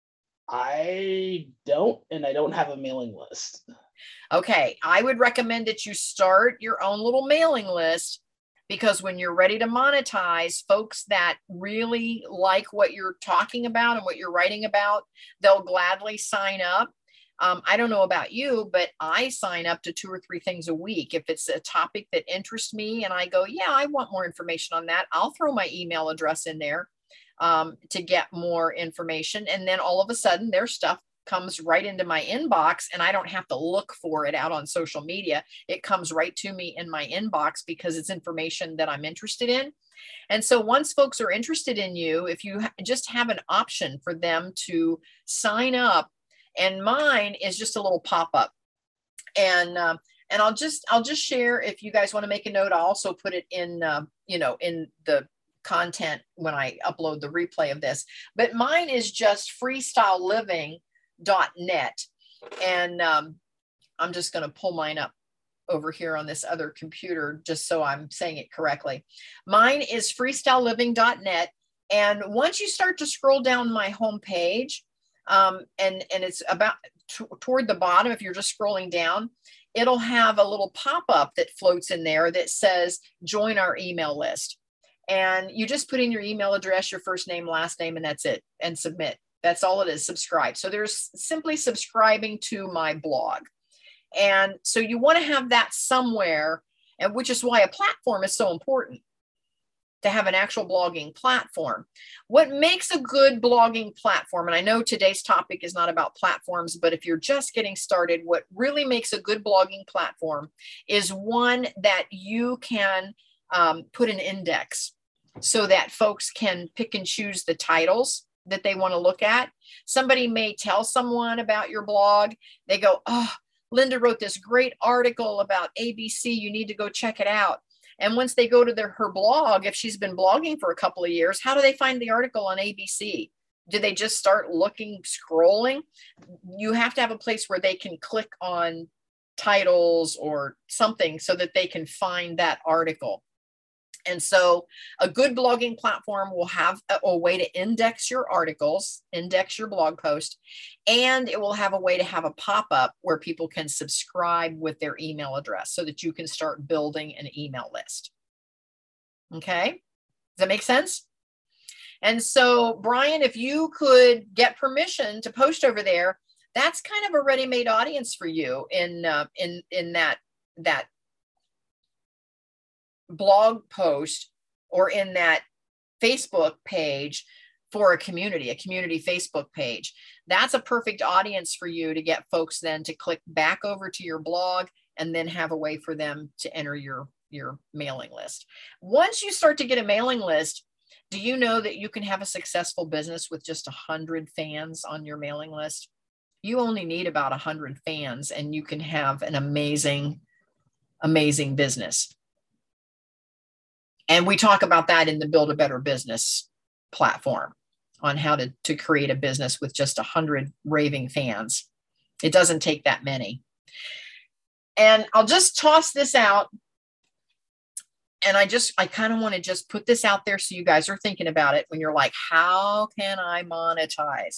[SPEAKER 4] I don't, and I don't have a mailing list.
[SPEAKER 1] Okay, I would recommend that you start your own little mailing list, because when you're ready to monetize, folks that really like what you're talking about and what you're writing about, they'll gladly sign up. I don't know about you, but I sign up to 2 or 3 things a week. If it's a topic that interests me and I go, yeah, I want more information on that, I'll throw my email address in there to get more information. And then all of a sudden their stuff comes right into my inbox, and I don't have to look for it out on social media. It comes right to me in my inbox because it's information that I'm interested in. And so once folks are interested in you, if you just have an option for them to sign up, and mine is just a little pop-up, and I'll just share, if you guys want to make a note, I'll also put it in in the content when I upload the replay of this. But mine is just freestyleliving.net, and I'm just going to pull mine up over here on this other computer just so I'm saying it correctly. Mine is freestyleliving.net, and once you start to scroll down my homepage, and it's about toward the bottom, if you're just scrolling down, it'll have a little pop-up that floats in there that says join our email list, and you just put in your email address, your first name, last name, and that's it, and submit. That's all it is. Subscribe. So there's simply subscribing to my blog, and so you want to have that somewhere, and which is why a platform is so important. to have an actual blogging platform. What makes a good blogging platform, and I know today's topic is not about platforms, but if you're just getting started, what really makes a good blogging platform is one that you can put an index so that folks can pick and choose the titles that they want to look at. Somebody may tell someone about your blog. They go, oh, Linda wrote this great article about ABC. You need to go check it out. And once they go to her blog, if she's been blogging for a couple of years, how do they find the article on ABC? Do they just start looking, scrolling? You have to have a place where they can click on titles or something so that they can find that article. And so a good blogging platform will have a way to index your articles, index your blog post, and it will have a way to have a pop-up where people can subscribe with their email address so that you can start building an email list. Okay, does that make sense? And so, Brian, if you could get permission to post over there, that's kind of a ready-made audience for you in that blog post or in that Facebook page for a community Facebook page. That's a perfect audience for you to get folks then to click back over to your blog and then have a way for them to enter your mailing list. Once you start to get a mailing list, do you know that you can have a successful business with just 100 fans on your mailing list? You only need about 100 fans and you can have an amazing, amazing business. And we talk about that in the Build a Better Business platform on how to create a business with just 100 raving fans. It doesn't take that many. And I'll just toss this out. And I kind of want to just put this out there so you guys are thinking about it when you're like, how can I monetize?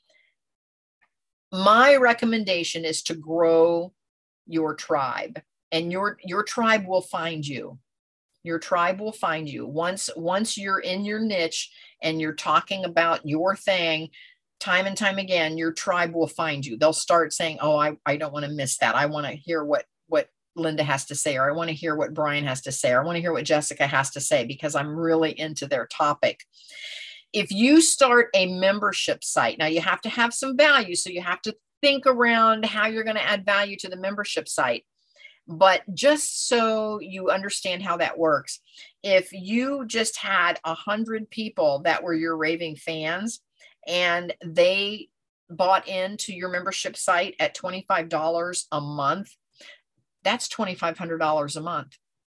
[SPEAKER 1] My recommendation is to grow your tribe, and your tribe will find you. Your tribe will find you. Once you're in your niche and you're talking about your thing time and time again, your tribe will find you. They'll start saying, oh, I don't want to miss that. I want to hear what Linda has to say, or I want to hear what Brian has to say, or I want to hear what Jessica has to say because I'm really into their topic. If you start a membership site, now you have to have some value. So you have to think around how you're going to add value to the membership site. But just so you understand how that works, if you just had 100 people that were your raving fans and they bought into your membership site at $25 a month, that's $2,500 a month.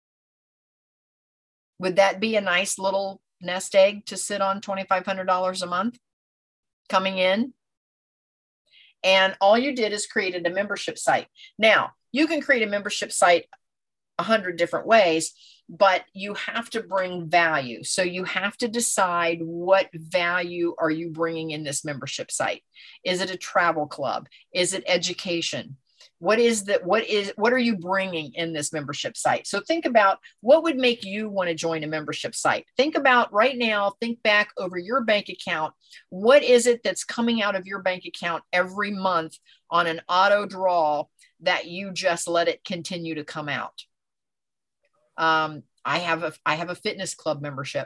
[SPEAKER 1] Would that be a nice little nest egg to sit on, $2,500 a month coming in? And all you did is created a membership site. Now, you can create a membership site 100 different ways, but you have to bring value. So you have to decide what value are you bringing in this membership site? Is it a travel club? Is it education? What are you bringing in this membership site? So think about what would make you want to join a membership site. Think about right now, think back over your bank account. What is it that's coming out of your bank account every month on an auto draw that you just let it continue to come out? I have a fitness club membership.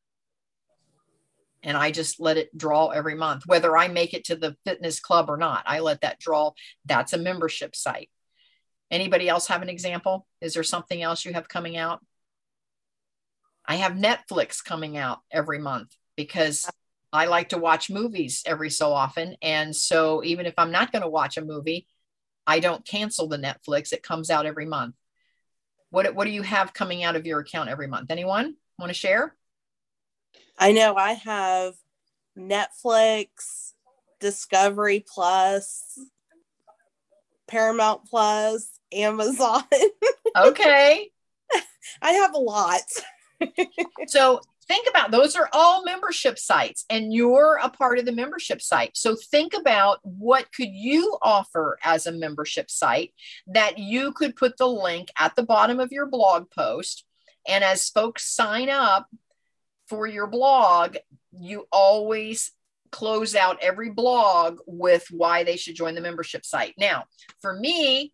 [SPEAKER 1] And I just let it draw every month, whether I make it to the fitness club or not. I let that draw. That's a membership site. Anybody else have an example? Is there something else you have coming out? I have Netflix coming out every month because I like to watch movies every so often. And so even if I'm not going to watch a movie, I don't cancel the Netflix. It comes out every month. What do you have coming out of your account every month? Anyone want to share?
[SPEAKER 3] I know I have Netflix, Discovery Plus, Paramount Plus, Amazon.
[SPEAKER 1] Okay.
[SPEAKER 3] I have a lot.
[SPEAKER 1] So think about, those are all membership sites and you're a part of the membership site. So think about what could you offer as a membership site that you could put the link at the bottom of your blog post. And as folks sign up for your blog, you always close out every blog with why they should join the membership site. Now, for me,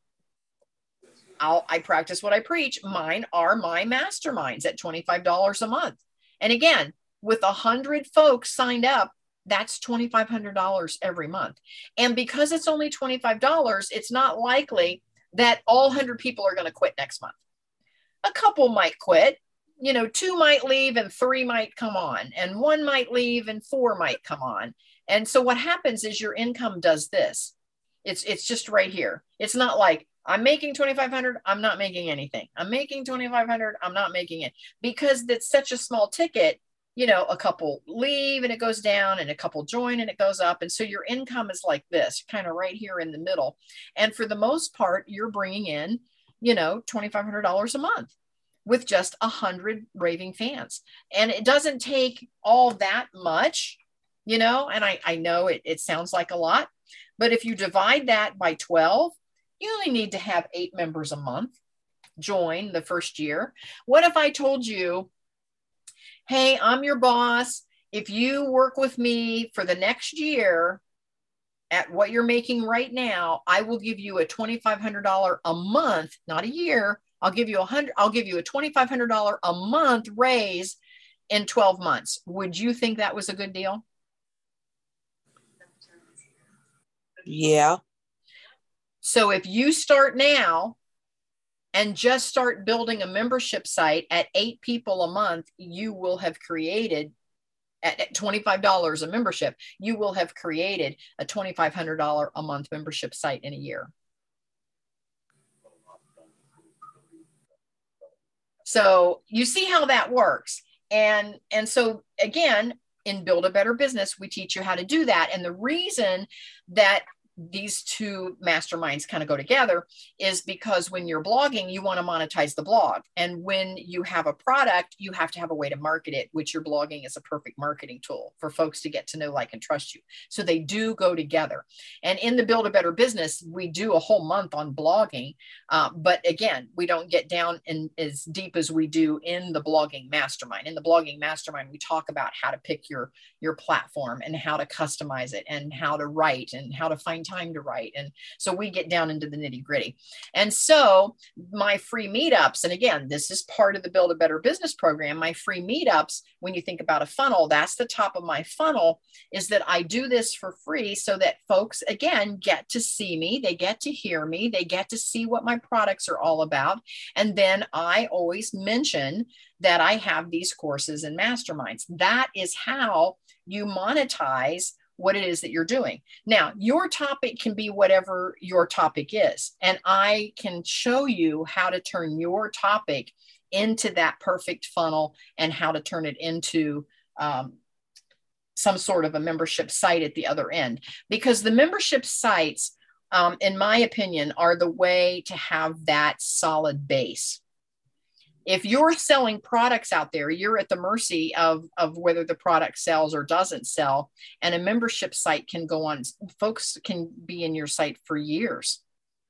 [SPEAKER 1] I practice what I preach. Mine are my masterminds at $25 a month. And again, with 100 folks signed up, that's $2,500 every month. And because it's only $25, it's not likely that all 100 people are going to quit next month. A couple might quit, 2 might leave and 3 might come on, and 1 might leave and 4 might come on. And so what happens is your income does this. It's just right here. It's not like I'm making 2,500, I'm not making anything. I'm making 2,500, I'm not making it, because that's such a small ticket. A couple leave and it goes down, and a couple join and it goes up. And so your income is like this, kind of right here in the middle. And for the most part, you're bringing in, $2,500 a month with just 100 raving fans. And it doesn't take all that much, and I know it sounds like a lot, but if you divide that by 12, you only need to have 8 members a month join the first year. What if I told you, hey, I'm your boss. If you work with me for the next year at what you're making right now, I will give you a $2,500 a month, not a year. I'll give you a $2,500 a month raise in 12 months. Would you think that was a good deal?
[SPEAKER 5] Yeah.
[SPEAKER 1] So if you start now and just start building a membership site at 8 people a month, you will have created at $25 a membership, you will have created a $2,500 a month membership site in a year. So you see how that works. And so again, in Build a Better Business, we teach you how to do that. And the reason that these two masterminds kind of go together is because when you're blogging, you want to monetize the blog. And when you have a product, you have to have a way to market it, which your blogging is a perfect marketing tool for folks to get to know, like, and trust you. So they do go together. And in the Build a Better Business, we do a whole month on blogging. But again, we don't get down in as deep as we do in the blogging mastermind. In the blogging mastermind, we talk about how to pick your platform and how to customize it and how to write and how to find time to write. And so we get down into the nitty gritty. And so my free meetups, and again, this is part of the Build a Better Business program, my free meetups, when you think about a funnel, that's the top of my funnel, is that I do this for free so that folks, again, get to see me, they get to hear me, they get to see what my products are all about. And then I always mention that I have these courses and masterminds. That is how you monetize what it is that you're doing. Now, your topic can be whatever your topic is, and I can show you how to turn your topic into that perfect funnel and how to turn it into some sort of a membership site at the other end. Because the membership sites, in my opinion, are the way to have that solid base. If you're selling products out there, you're at the mercy of whether the product sells or doesn't sell. And a membership site can go on. Folks can be in your site for years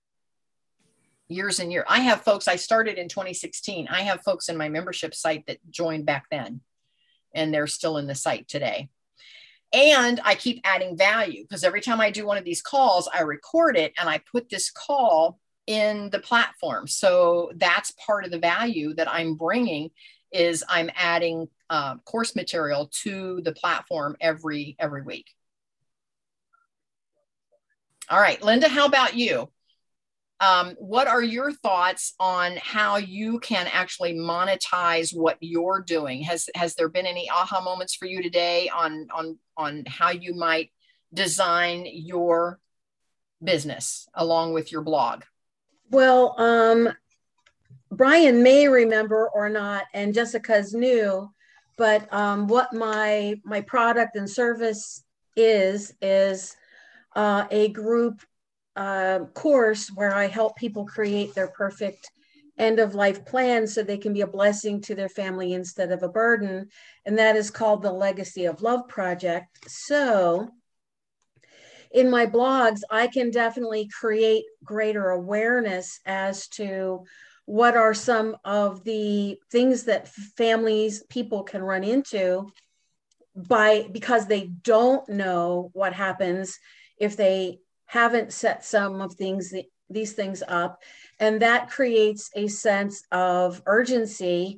[SPEAKER 1] and years. I have folks, I started in 2016. I have folks in my membership site that joined back then, and they're still in the site today. And I keep adding value, because every time I do one of these calls, I record it and I put this call in the platform. So that's part of the value that I'm bringing, is I'm adding course material to the platform every week. All right, Linda, how about you? What are your thoughts on how you can actually monetize what you're doing? Has there been any aha moments for you today on how you might design your business along with your blog?
[SPEAKER 2] Well, Brian may remember or not, and Jessica's new, but what my product and service is a group course where I help people create their perfect end-of-life plan so they can be a blessing to their family instead of a burden. And that is called the Legacy of Love Project. So in my blogs, I can definitely create greater awareness as to what are some of the things that people can run into because they don't know what happens if they haven't set some of these things up. And that creates a sense of urgency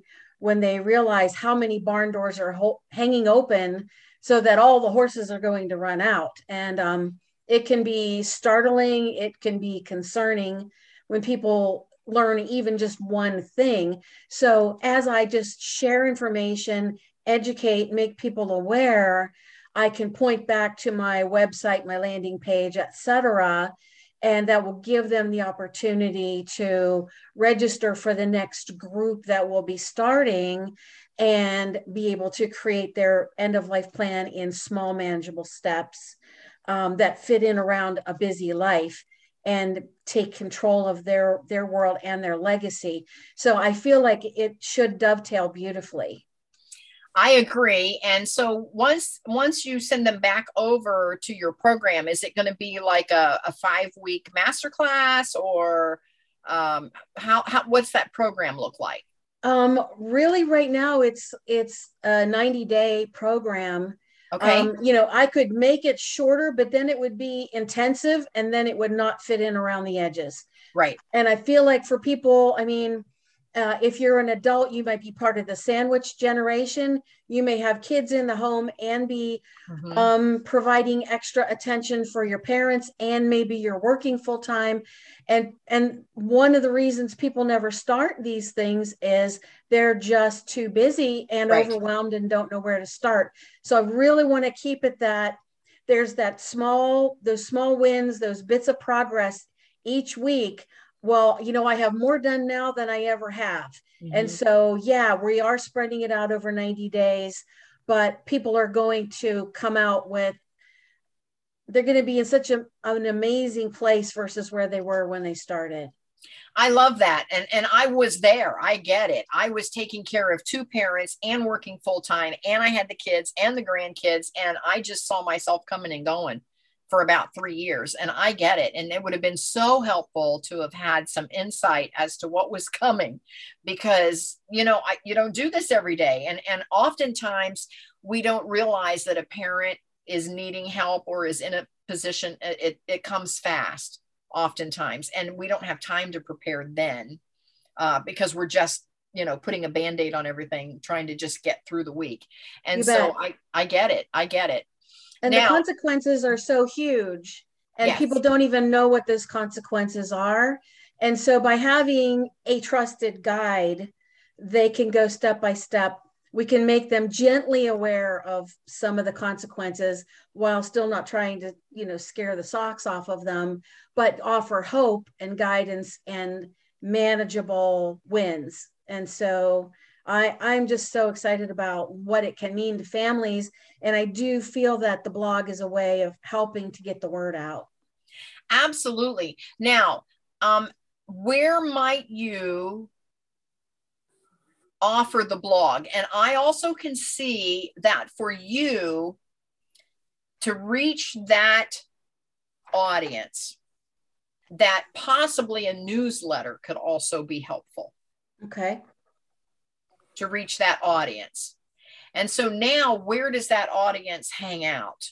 [SPEAKER 2] when they realize how many barn doors are hanging open so that all the horses are going to run out. And it can be startling, it can be concerning when people learn even just one thing. So as I just share information, educate, make people aware, I can point back to my website, my landing page, etc., and that will give them the opportunity to register for the next group that will be starting and be able to create their end of life plan in small, manageable steps that fit in around a busy life and take control of their world and their legacy. So I feel like it should dovetail beautifully.
[SPEAKER 1] I agree. And so once you send them back over to your program, is it going to be like a 5-week masterclass, or how what's that program look like?
[SPEAKER 2] Really right now it's a 90-day program.
[SPEAKER 1] Okay.
[SPEAKER 2] I could make it shorter, but then it would be intensive and then it would not fit in around the edges.
[SPEAKER 1] Right.
[SPEAKER 2] And I feel like for people, if you're an adult, you might be part of the sandwich generation. You may have kids in the home and be providing extra attention for your parents, and maybe you're working full time. And one of the reasons people never start these things is they're just too busy and overwhelmed and don't know where to start. So I really want to keep it that there's those small wins, those bits of progress each week. Well, I have more done now than I ever have. And so, yeah, we are spreading it out over 90 days, but people are going to come out they're going to be in such an amazing place versus where they were when they started.
[SPEAKER 1] I love that. And I was there. I get it. I was taking care of 2 parents and working full time, and I had the kids and the grandkids, and I just saw myself coming and going for about 3 years. And I get it. And it would have been so helpful to have had some insight as to what was coming, because, you don't do this every day. And oftentimes we don't realize that a parent is needing help or is in a position, it comes fast oftentimes, and we don't have time to prepare then because we're just, putting a Band-Aid on everything, trying to just get through the week. And so I get it. I get it.
[SPEAKER 2] And now, the consequences are so huge, and people don't even know what those consequences are. And so by having a trusted guide, they can go step by step. We can make them gently aware of some of the consequences while still not trying to, scare the socks off of them, but offer hope and guidance and manageable wins. And so I'm just so excited about what it can mean to families. And I do feel that the blog is a way of helping to get the word out.
[SPEAKER 1] Absolutely. Now, where might you offer the blog? And I also can see that for you to reach that audience, that possibly a newsletter could also be helpful.
[SPEAKER 2] Okay.
[SPEAKER 1] To reach that audience. And so now, where does that audience hang out?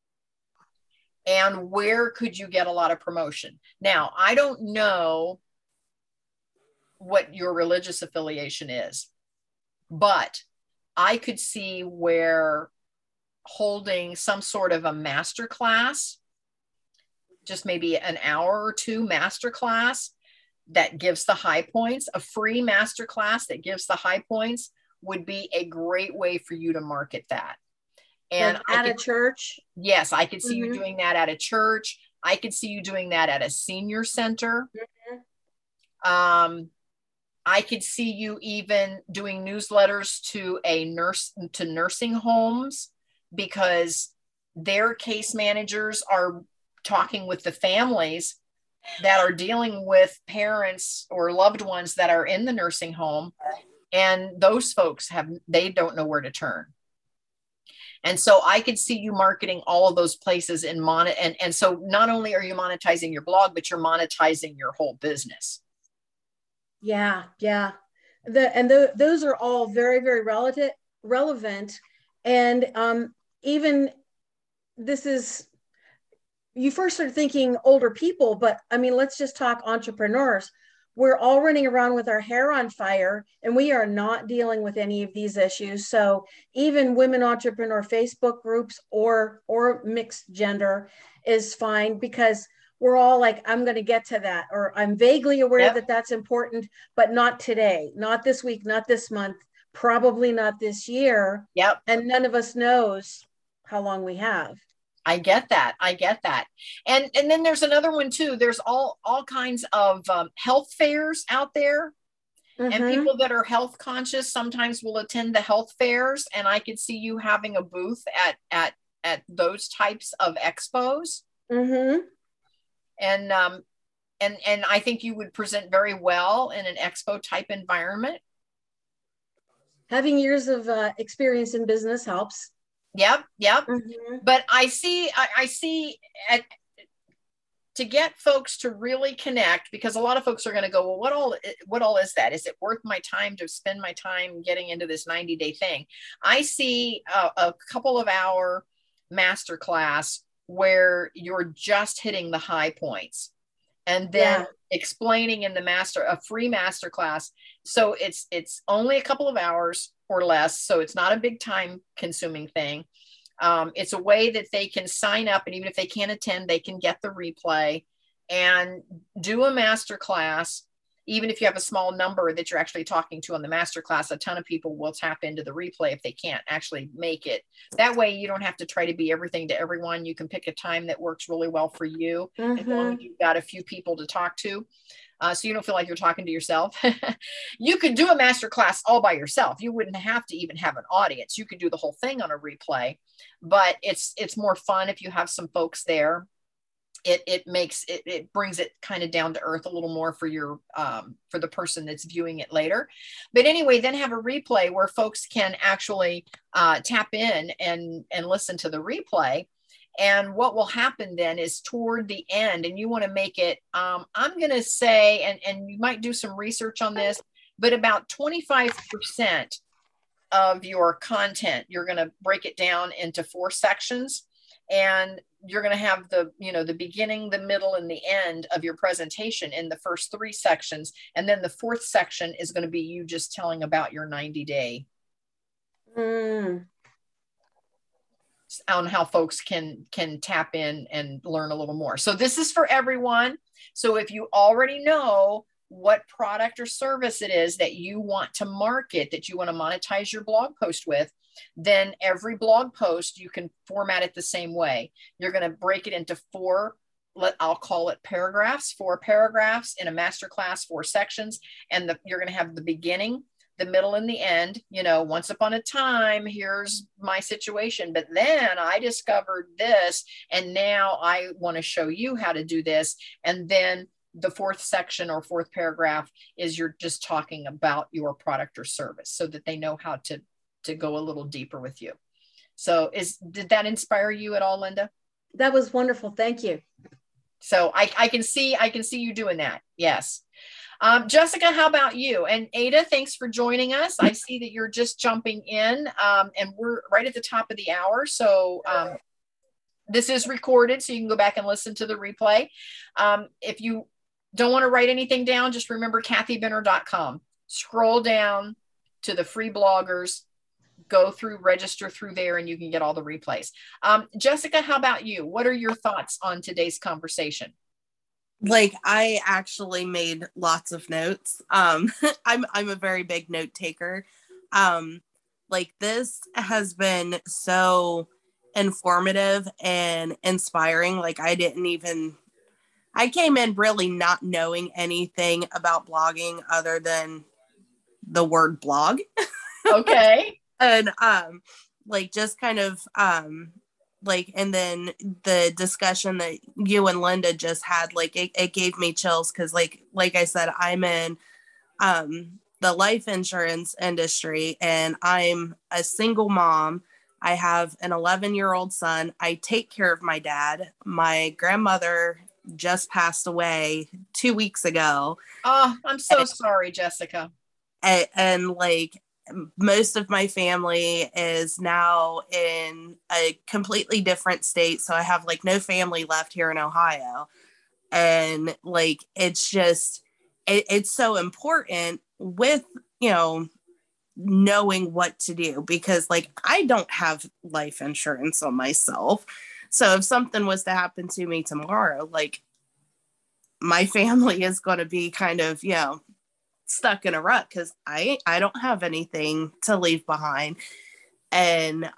[SPEAKER 1] And where could you get a lot of promotion? Now, I don't know what your religious affiliation is, but I could see where holding some sort of a master class, just maybe an hour or 2 master class that gives the high points, a free master class that gives the high points, would be a great way for you to market that. And
[SPEAKER 2] like at a church?
[SPEAKER 1] Yes, I could see you doing that at a church. I could see you doing that at a senior center. I could see you even doing newsletters to nursing homes, because their case managers are talking with the families that are dealing with parents or loved ones that are in the nursing home, and those folks they don't know where to turn. And so I could see you marketing all of those places and so not only are you monetizing your blog, but you're monetizing your whole business.
[SPEAKER 2] Yeah. Those are all very, very relevant. And even this is, you first start thinking older people, but let's just talk entrepreneurs. we're all running around with our hair on fire, and we are not dealing with any of these issues. So even women entrepreneur Facebook groups or mixed gender is fine, because we're all like, I'm going to get to that, or I'm vaguely aware that that's important, but not today, not this week, not this month, probably not this year.
[SPEAKER 1] Yep.
[SPEAKER 2] And none of us knows how long we have.
[SPEAKER 1] I get that. And then there's another one too. There's all kinds of health fairs out there. Mm-hmm. And people that are health conscious sometimes will attend the health fairs. And I could see you having a booth at those types of expos.
[SPEAKER 2] Mm-hmm.
[SPEAKER 1] And I think you would present very well in an expo type environment.
[SPEAKER 2] Having years of experience in business helps.
[SPEAKER 1] Yep.
[SPEAKER 2] Mm-hmm.
[SPEAKER 1] But I see to get folks to really connect, because a lot of folks are going to go, well, what all is that? Is it worth my time to spend my time getting into this 90-day thing? I see a couple of hour masterclass where you're just hitting the high points, and then explaining in a free masterclass. So it's only a couple of hours or less. So it's not a big time consuming thing. It's a way that they can sign up, and even if they can't attend, they can get the replay and do a masterclass. Even if you have a small number that you're actually talking to on the masterclass, a ton of people will tap into the replay if they can't actually make it. That way you don't have to try to be everything to everyone. You can pick a time that works really well for you, as long as you've got a few people to talk to. So you don't feel like you're talking to yourself. You could do a masterclass all by yourself. You wouldn't have to even have an audience. You could do the whole thing on a replay, but it's more fun if you have some folks there. It brings it kind of down to earth a little more for your for the person that's viewing it later. But anyway, then have a replay where folks can actually tap in and listen to the replay. And what will happen then is toward the end, and you want to make it, I'm going to say, and you might do some research on this, but about 25% of your content, you're going to break it down into 4 sections. And you're going to have the beginning, the middle, and the end of your presentation in the first 3 sections. And then the 4th section is going to be you just telling about your 90-day on how folks can tap in and learn a little more. So this is for everyone. So if you already know what product or service it is that you want to market, that you want to monetize your blog post with, then every blog post, you can format it the same way. You're going to break it into 4, I'll call it paragraphs, 4 paragraphs in a masterclass, 4 sections. And you're going to have the beginning, the middle, and the end. Once upon a time, here's my situation, but then I discovered this, and now I want to show you how to do this. And then the 4th section or 4th paragraph is you're just talking about your product or service, so that they know how to go a little deeper with you. So did that inspire you at all, Linda?
[SPEAKER 2] That was wonderful. Thank you.
[SPEAKER 1] So I can see you doing that. Yes. Jessica, how about you? And Ada, thanks for joining us. I see that you're just jumping in, and we're right at the top of the hour. So this is recorded, so you can go back and listen to the replay. If you don't want to write anything down, just remember kathybenner.com. Scroll down to the free bloggers, go through, register through there, and you can get all the replays. Jessica, how about you? What are your thoughts on today's conversation?
[SPEAKER 3] Like, I actually made lots of notes. I'm a very big note taker. Like, this has been so informative and inspiring. Like, I came in really not knowing anything about blogging other than the word blog.
[SPEAKER 1] Okay.
[SPEAKER 3] And like, just kind of like, and then the discussion that you and Linda just had, like, it gave me chills, because like I said, I'm in the life insurance industry, and I'm a single mom. I have an 11-year-old son. I take care of my dad. My grandmother just passed away 2 weeks ago.
[SPEAKER 1] Oh, I'm so sorry, Jessica.
[SPEAKER 3] And like, most of my family is now in a completely different state. So I have like no family left here in Ohio. And like, it's it's so important with, you know, knowing what to do, because like I don't have life insurance on myself. So if something was to happen to me tomorrow, like my family is going to be kind of, you know, stuck in a rut because I don't have anything to leave behind. And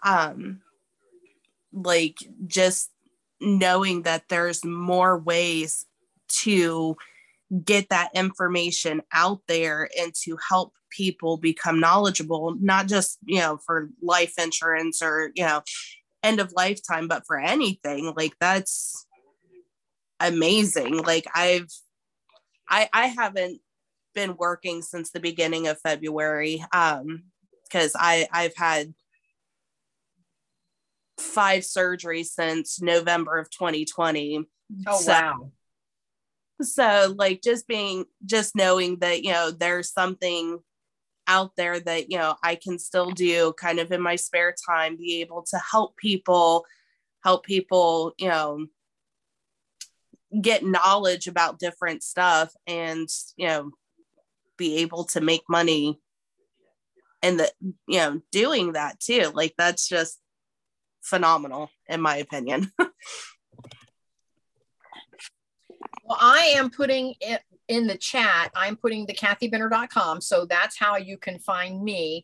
[SPEAKER 3] like just knowing that there's more ways to get that information out there and to help people become knowledgeable, not just, you know, for life insurance or, you know, end of lifetime, but for anything. Like that's amazing. Like I haven't been working since the beginning of February, because I've had 5 surgeries since November of 2020.
[SPEAKER 1] Oh, wow.
[SPEAKER 3] So like just knowing that, you know, there's something out there that, you know, I can still do kind of in my spare time, be able to help people, you know, get knowledge about different stuff and, you know, be able to make money and the, you know, doing that too. Like that's just phenomenal in my opinion.
[SPEAKER 1] Well, I am putting it in the chat. I'm putting the kathybinner.com. So that's how you can find me.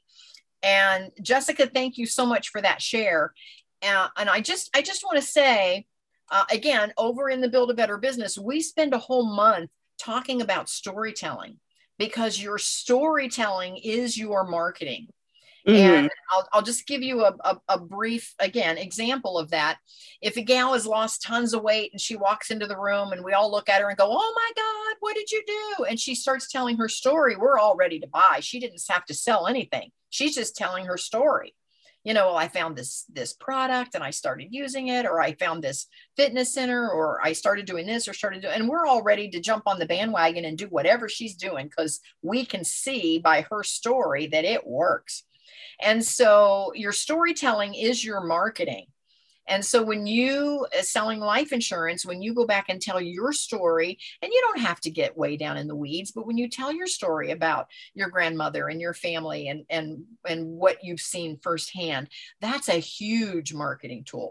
[SPEAKER 1] And Jessica, thank you so much for that share. And I just want to say, again, over in the Build a Better Business, we spend a whole month talking about storytelling, because your storytelling is your marketing. And I'll just give you a brief, again, example of that. If a gal has lost tons of weight and she walks into the room and we all look at her and go, oh my God, what did you do? And she starts telling her story, we're all ready to buy. She didn't have to sell anything. She's just telling her story. You know, well, I found this product and I started using it, or I found this fitness center, or I started doing this, or started doing, and we're all ready to jump on the bandwagon and do whatever she's doing, because we can see by her story that it works. And so your storytelling is your marketing. And so when you selling life insurance, when you go back and tell your story, and you don't have to get way down in the weeds, but when you tell your story about your grandmother and your family and what you've seen firsthand, that's a huge marketing tool.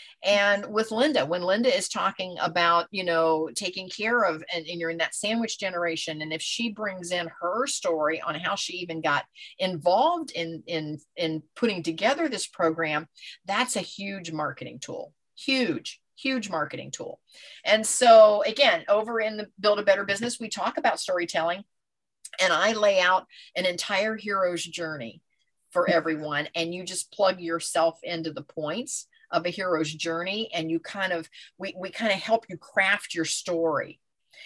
[SPEAKER 1] And with Linda, when Linda is talking about, you know, taking care of, and you're in that sandwich generation, and if she brings in her story on how she even got involved in putting together this program, that's a huge marketing tool. Huge marketing tool. And so again, over in the Build a Better Business, we talk about storytelling, and I lay out an entire hero's journey for everyone, and you just plug yourself into the points of a hero's journey, and you kind of, we kind of help you craft your story,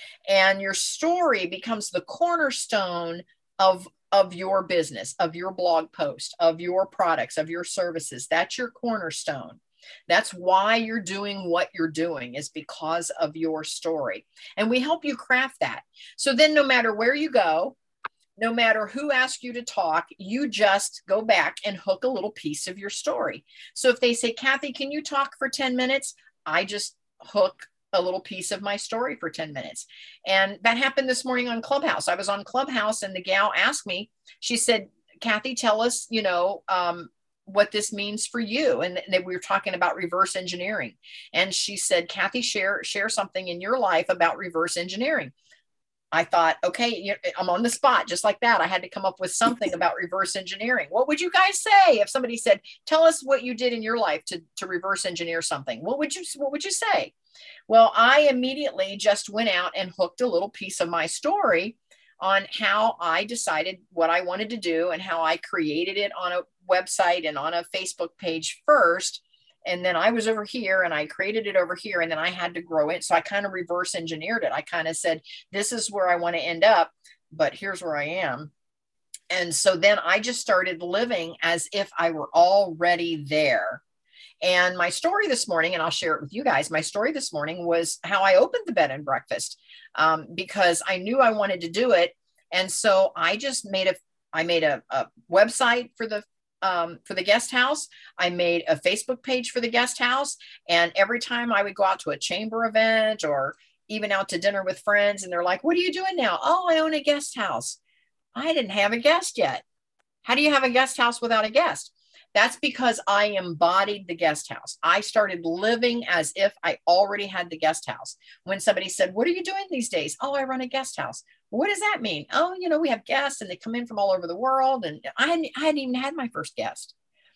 [SPEAKER 1] and your story becomes the cornerstone of your business, of your blog post, of your products, of your services. That's your cornerstone. That's why you're doing what you're doing, is because of your story. And we help you craft that. So then no matter where you go, no matter who asks you to talk, you just go back and hook a little piece of your story. So if they say, Kathy, can you talk for 10 minutes? I just hook a little piece of my story for 10 minutes. And that happened this morning on Clubhouse. I was on Clubhouse and the gal asked me, she said, Kathy, tell us, you know, what this means for you. And we were talking about reverse engineering. And she said, Kathy, share something in your life about reverse engineering. I thought, okay, I'm on the spot just like that. I had to come up with something about reverse engineering. What would you guys say if somebody said, tell us what you did in your life to reverse engineer something? What would you say? Well, I immediately just went out and hooked a little piece of my story on how I decided what I wanted to do and how I created it on a website and on a Facebook page first. And then I was over here and I created it over here, and then I had to grow it. So I kind of reverse engineered it. I kind of said, this is where I want to end up, but here's where I am. And so then I just started living as if I were already there. And my story this morning, and I'll share it with you guys, my story this morning was how I opened the bed and breakfast, because I knew I wanted to do it. And so I just made a website for the guest house. I made a Facebook page for the guest house. And every time I would go out to a chamber event or even out to dinner with friends, and they're like, what are you doing now? Oh, I own a guest house. I didn't have a guest yet. How do you have a guest house without a guest? That's because I embodied the guest house. I started living as if I already had the guest house. When somebody said, what are you doing these days? Oh, I run a guest house. What does that mean? Oh, we have guests and they come in from all over the world. And I hadn't even had my first guest,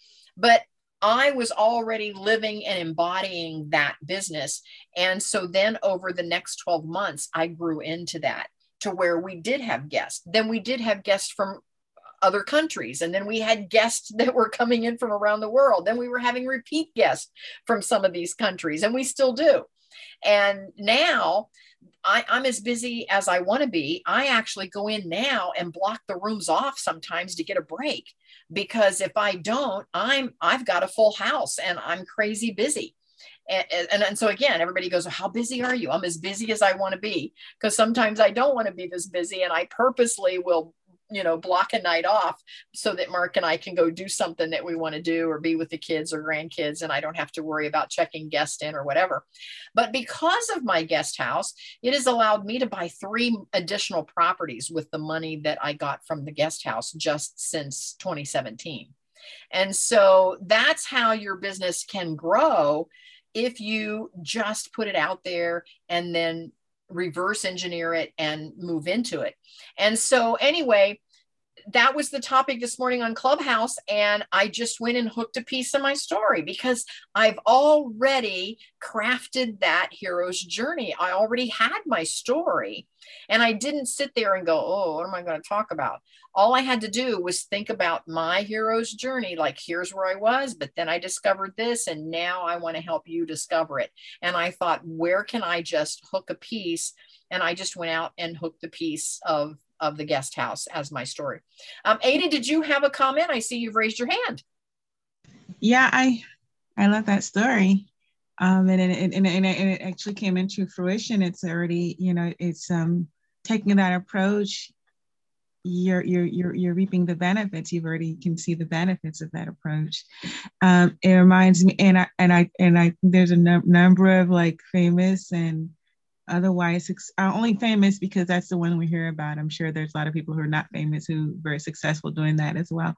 [SPEAKER 1] but I was already living and embodying that business. And so then over the next 12 months, I grew into that to where we did have guests. Then we did have guests from other countries. And then we had guests that were coming in from around the world. Then we were having repeat guests from some of these countries, and we still do. And now I'm as busy as I want to be. I actually go in now and block the rooms off sometimes to get a break, because if I don't, I've got a full house and I'm crazy busy. And so again, everybody goes, how busy are you? I'm as busy as I want to be, because sometimes I don't want to be this busy, and I purposely will block a night off so that Mark and I can go do something that we want to do, or be with the kids or grandkids, and I don't have to worry about checking guests in or whatever. But because of my guest house, it has allowed me to buy 3 additional properties with the money that I got from the guest house just since 2017. And so that's how your business can grow if you just put it out there and then reverse engineer it and move into it. And so anyway, that was the topic this morning on Clubhouse. And I just went and hooked a piece of my story, because I've already crafted that hero's journey. I already had my story, and I didn't sit there and go, oh, what am I going to talk about? All I had to do was think about my hero's journey. Like, here's where I was, but then I discovered this, and now I want to help you discover it. And I thought, where can I just hook a piece? And I just went out and hooked the piece of the guest house as my story. Ada, did you have a comment? I see you've raised your hand.
[SPEAKER 6] Yeah, I love that story. And it actually came into fruition. It's already, it's taking that approach. You're reaping the benefits. You've already can see the benefits of that approach. It reminds me, and I there's a number of like famous and otherwise only famous because that's the one we hear about. I'm sure there's a lot of people who are not famous who are very successful doing that as well.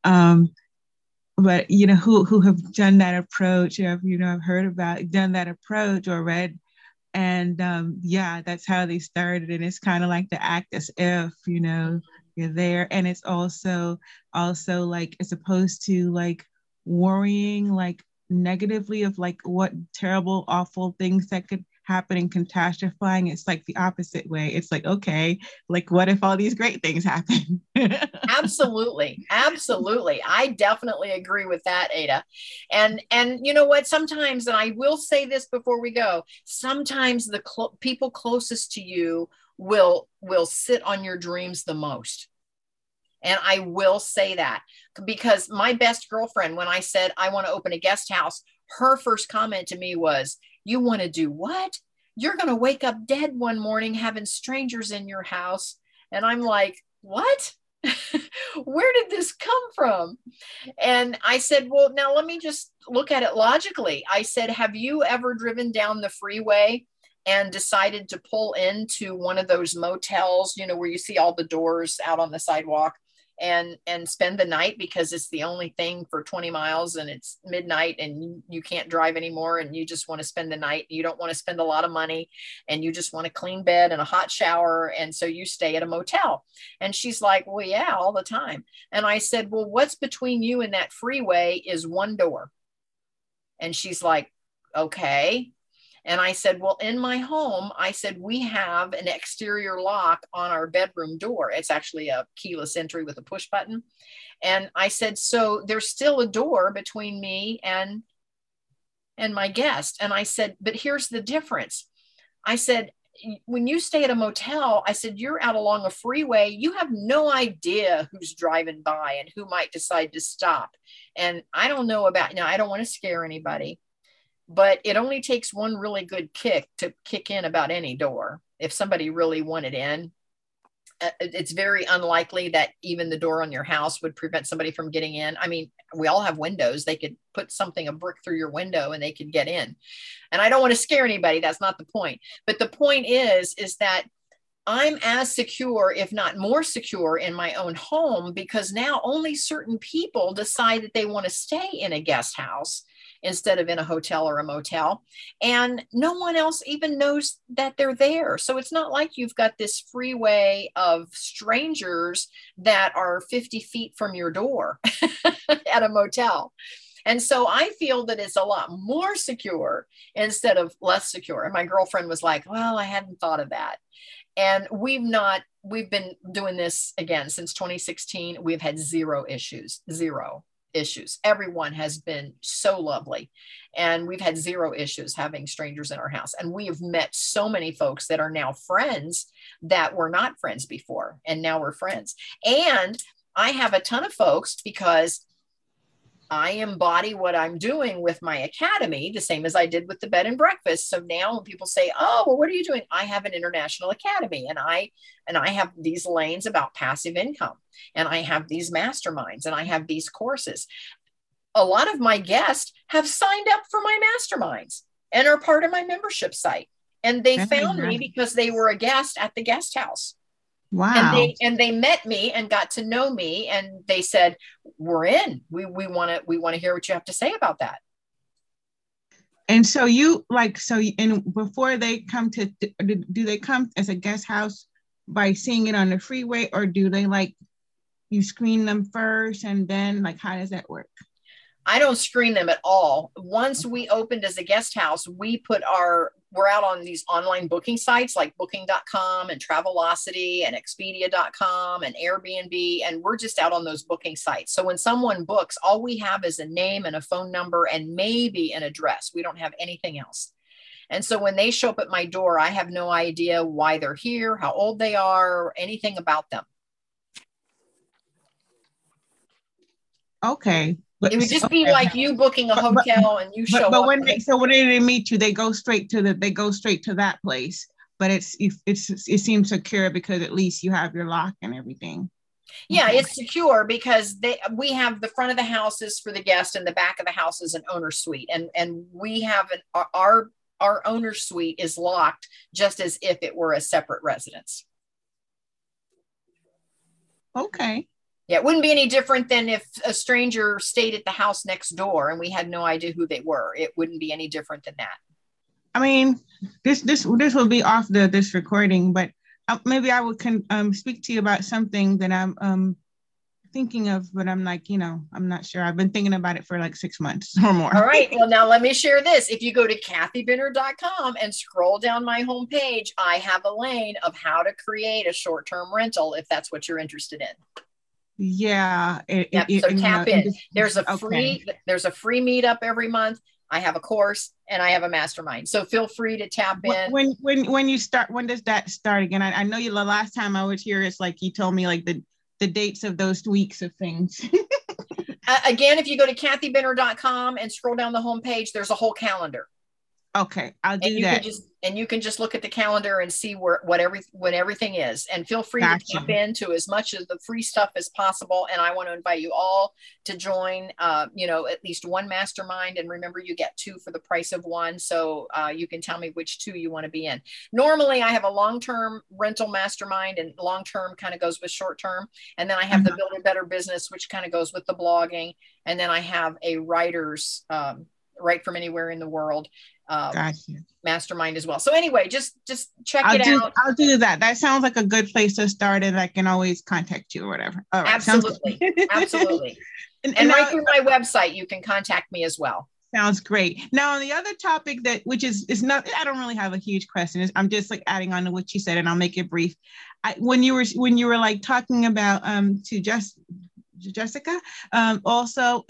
[SPEAKER 6] But who have done that approach, I've heard about, done that approach or read, and that's how they started. And it's kind of like the act as if you're there, and it's also like, as opposed to like worrying like negatively of like what terrible awful things that could happen and catastrophizing. It's like the opposite way. It's like, okay, like what if all these great things happen?
[SPEAKER 1] Absolutely. I definitely agree with that, Ada. And you know what, sometimes, and I will say this before we go, sometimes the people closest to you will sit on your dreams the most. And I will say that because my best girlfriend, when I said I want to open a guest house, her first comment to me was, you want to do what? You're going to wake up dead one morning having strangers in your house. And I'm like, what? Where did this come from? And I said, well, now let me just look at it logically. I said, have you ever driven down the freeway and decided to pull into one of those motels, where you see all the doors out on the sidewalk, and spend the night because it's the only thing for 20 miles and it's midnight and you can't drive anymore and you just want to spend the night? You don't want to spend a lot of money and you just want a clean bed and a hot shower. And so you stay at a motel. And she's like, well, yeah, all the time. And I said, well, what's between you and that freeway is one door. And she's like, okay. And I said, well, in my home, I said, we have an exterior lock on our bedroom door. It's actually a keyless entry with a push button. And I said, so there's still a door between me and my guest. And I said, but here's the difference. I said, when you stay at a motel, I said, you're out along a freeway. You have no idea who's driving by and who might decide to stop. And I don't know about, I don't want to scare anybody, but it only takes one really good kick to kick in about any door. If somebody really wanted in, it's very unlikely that even the door on your house would prevent somebody from getting in. I mean, we all have windows. They could put a brick through your window and they could get in. And I don't want to scare anybody. That's not the point. But the point is that I'm as secure, if not more secure, in my own home, because now only certain people decide that they want to stay in a guest house instead of in a hotel or a motel. And no one else even knows that they're there. So it's not like you've got this freeway of strangers that are 50 feet from your door at a motel. And so I feel that it's a lot more secure instead of less secure. And my girlfriend was like, well, I hadn't thought of that. And we've been doing this again since 2016. We've had zero issues. Everyone has been so lovely. And we've had zero issues having strangers in our house. And we have met so many folks that are now friends that were not friends before. And now we're friends. And I have a ton of folks because I embody what I'm doing with my academy, the same as I did with the bed and breakfast. So now when people say, oh, well, what are you doing? I have an international academy and I have these lanes about passive income and I have these masterminds and I have these courses. A lot of my guests have signed up for my masterminds and are part of my membership site. And they found me because they were a guest at the guest house.
[SPEAKER 6] Wow.
[SPEAKER 1] And they met me and got to know me and they said, we're in, we want to hear what you have to say about that.
[SPEAKER 6] And so and before they come do they come as a guest house by seeing it on the freeway, or do they you screen them first and then how does that work?
[SPEAKER 1] I don't screen them at all. Once we opened as a guest house, we're out on these online booking sites like booking.com and Travelocity and Expedia.com and Airbnb. And we're just out on those booking sites. So when someone books, all we have is a name and a phone number and maybe an address. We don't have anything else. And so when they show up at my door, I have no idea why they're here, how old they are, or anything about them.
[SPEAKER 6] Okay.
[SPEAKER 1] It would just be like you booking a hotel and you show up.
[SPEAKER 6] But when they meet you, they go straight to that place. But it seems secure because at least you have your lock and everything.
[SPEAKER 1] Yeah, it's secure because we have the front of the house is for the guest and the back of the house is an owner suite, and we have our owner suite is locked just as if it were a separate residence.
[SPEAKER 6] Okay.
[SPEAKER 1] Yeah, it wouldn't be any different than if a stranger stayed at the house next door and we had no idea who they were. It wouldn't be any different than that.
[SPEAKER 6] I mean, this will be off this recording, but maybe I would speak to you about something that I'm thinking of, but I'm I'm not sure. I've been thinking about it for 6 months or more.
[SPEAKER 1] All right. Well, now let me share this. If you go to kathybinner.com and scroll down my homepage, I have a lane of how to create a short-term rental if that's what you're interested in.
[SPEAKER 6] Yeah.
[SPEAKER 1] So tap in. There's a free meetup every month. I have a course and I have a mastermind. So feel free to tap in.
[SPEAKER 6] When you start, when does that start again? I know the last time I was here, it's you told me the dates of those weeks of things.
[SPEAKER 1] Again, if you go to kathybinner.com and scroll down the homepage, there's a whole calendar.
[SPEAKER 6] Okay, I'll do that.
[SPEAKER 1] You can just look at the calendar and see when everything is, and feel free to tap into as much of the free stuff as possible. And I want to invite you all to join, at least one mastermind. And remember, you get 2 for the price of 1. So you can tell me which 2 you want to be in. Normally, I have a long-term rental mastermind, and long-term kind of goes with short-term. And then I have the Build a Better Business, which kind of goes with the blogging. And then I have a writer's Write from Anywhere in the World mastermind as well. So anyway, just check it out.
[SPEAKER 6] I'll do that. That sounds like a good place to start, and I can always contact you or whatever. All right.
[SPEAKER 1] Absolutely. Absolutely. And right through my website, you can contact me as well.
[SPEAKER 6] Sounds great. Now, on the other topic which is not, I don't really have a huge question. I'm just adding on to what you said, and I'll make it brief. When you were talking about to Jessica, also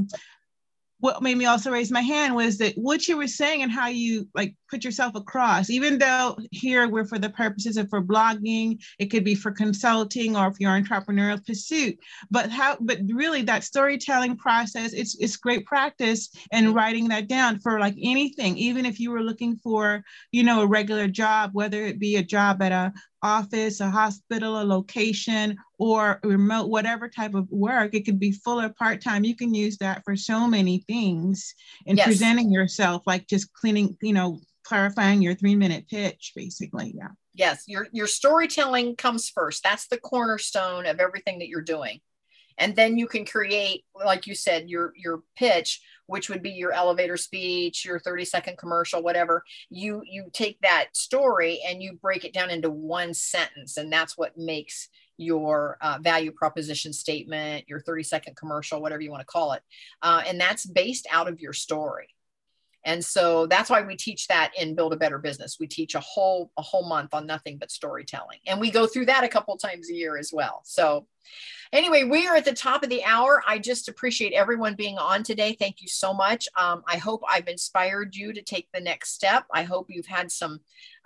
[SPEAKER 6] what made me also raise my hand was that what you were saying and how you put yourself across, even though here we're for the purposes of for blogging, it could be for consulting or if you're entrepreneurial pursuit, but really that storytelling process, it's great practice and writing that down for anything, even if you were looking for, a regular job, whether it be a job at a office, a hospital, a location, or remote, whatever type of work. It could be full or part-time. You can use that for so many things in presenting yourself, like just cleaning, clarifying your 3-minute pitch, basically. Yeah.
[SPEAKER 1] Yes, your storytelling comes first. That's the cornerstone of everything that you're doing. And then you can create, like you said, your pitch, which would be your elevator speech, your 30-second commercial, whatever. You take that story and you break it down into one sentence. And that's what makes your value proposition statement, your 30-second commercial, whatever you want to call it. And that's based out of your story. And so that's why we teach that in Build a Better Business. We teach a whole month on nothing but storytelling. And we go through that a couple of times a year as well. So anyway, we are at the top of the hour. I just appreciate everyone being on today. Thank you so much. I hope I've inspired you to take the next step. I hope you've had some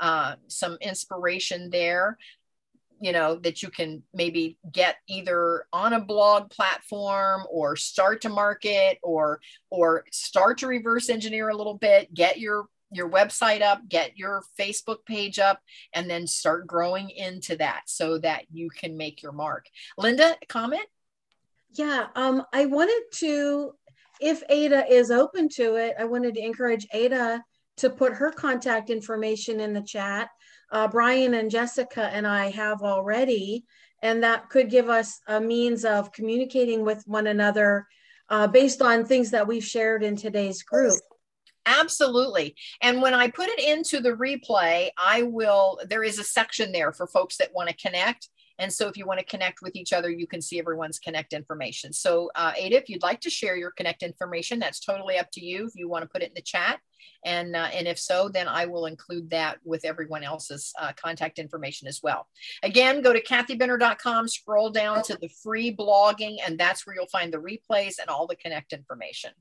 [SPEAKER 1] inspiration there, that you can maybe get either on a blog platform or start to market or start to reverse engineer a little bit, get your website up, get your Facebook page up, and then start growing into that so that you can make your mark. Linda, comment?
[SPEAKER 2] Yeah, I wanted to, if Ada is open to it, I wanted to encourage Ada to put her contact information in the chat. Brian and Jessica and I have already, and that could give us a means of communicating with one another based on things that we've shared in today's group.
[SPEAKER 1] Absolutely. And when I put it into the replay, there is a section there for folks that want to connect. And so if you want to connect with each other, you can see everyone's connect information. So Ada, if you'd like to share your connect information, that's totally up to you if you want to put it in the chat. And if so, then I will include that with everyone else's contact information as well. Again, go to KathyBenner.com, scroll down to the free blogging, and that's where you'll find the replays and all the connect information.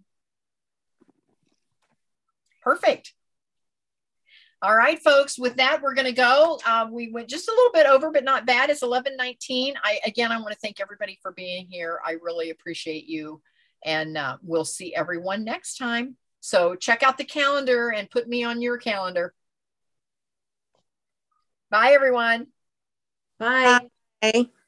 [SPEAKER 1] Perfect. All right, folks, with that, we're going to go. We went just a little bit over, but not bad. It's 11:19. I want to thank everybody for being here. I really appreciate you. And we'll see everyone next time. So check out the calendar and put me on your calendar. Bye, everyone.
[SPEAKER 2] Bye.
[SPEAKER 3] Bye.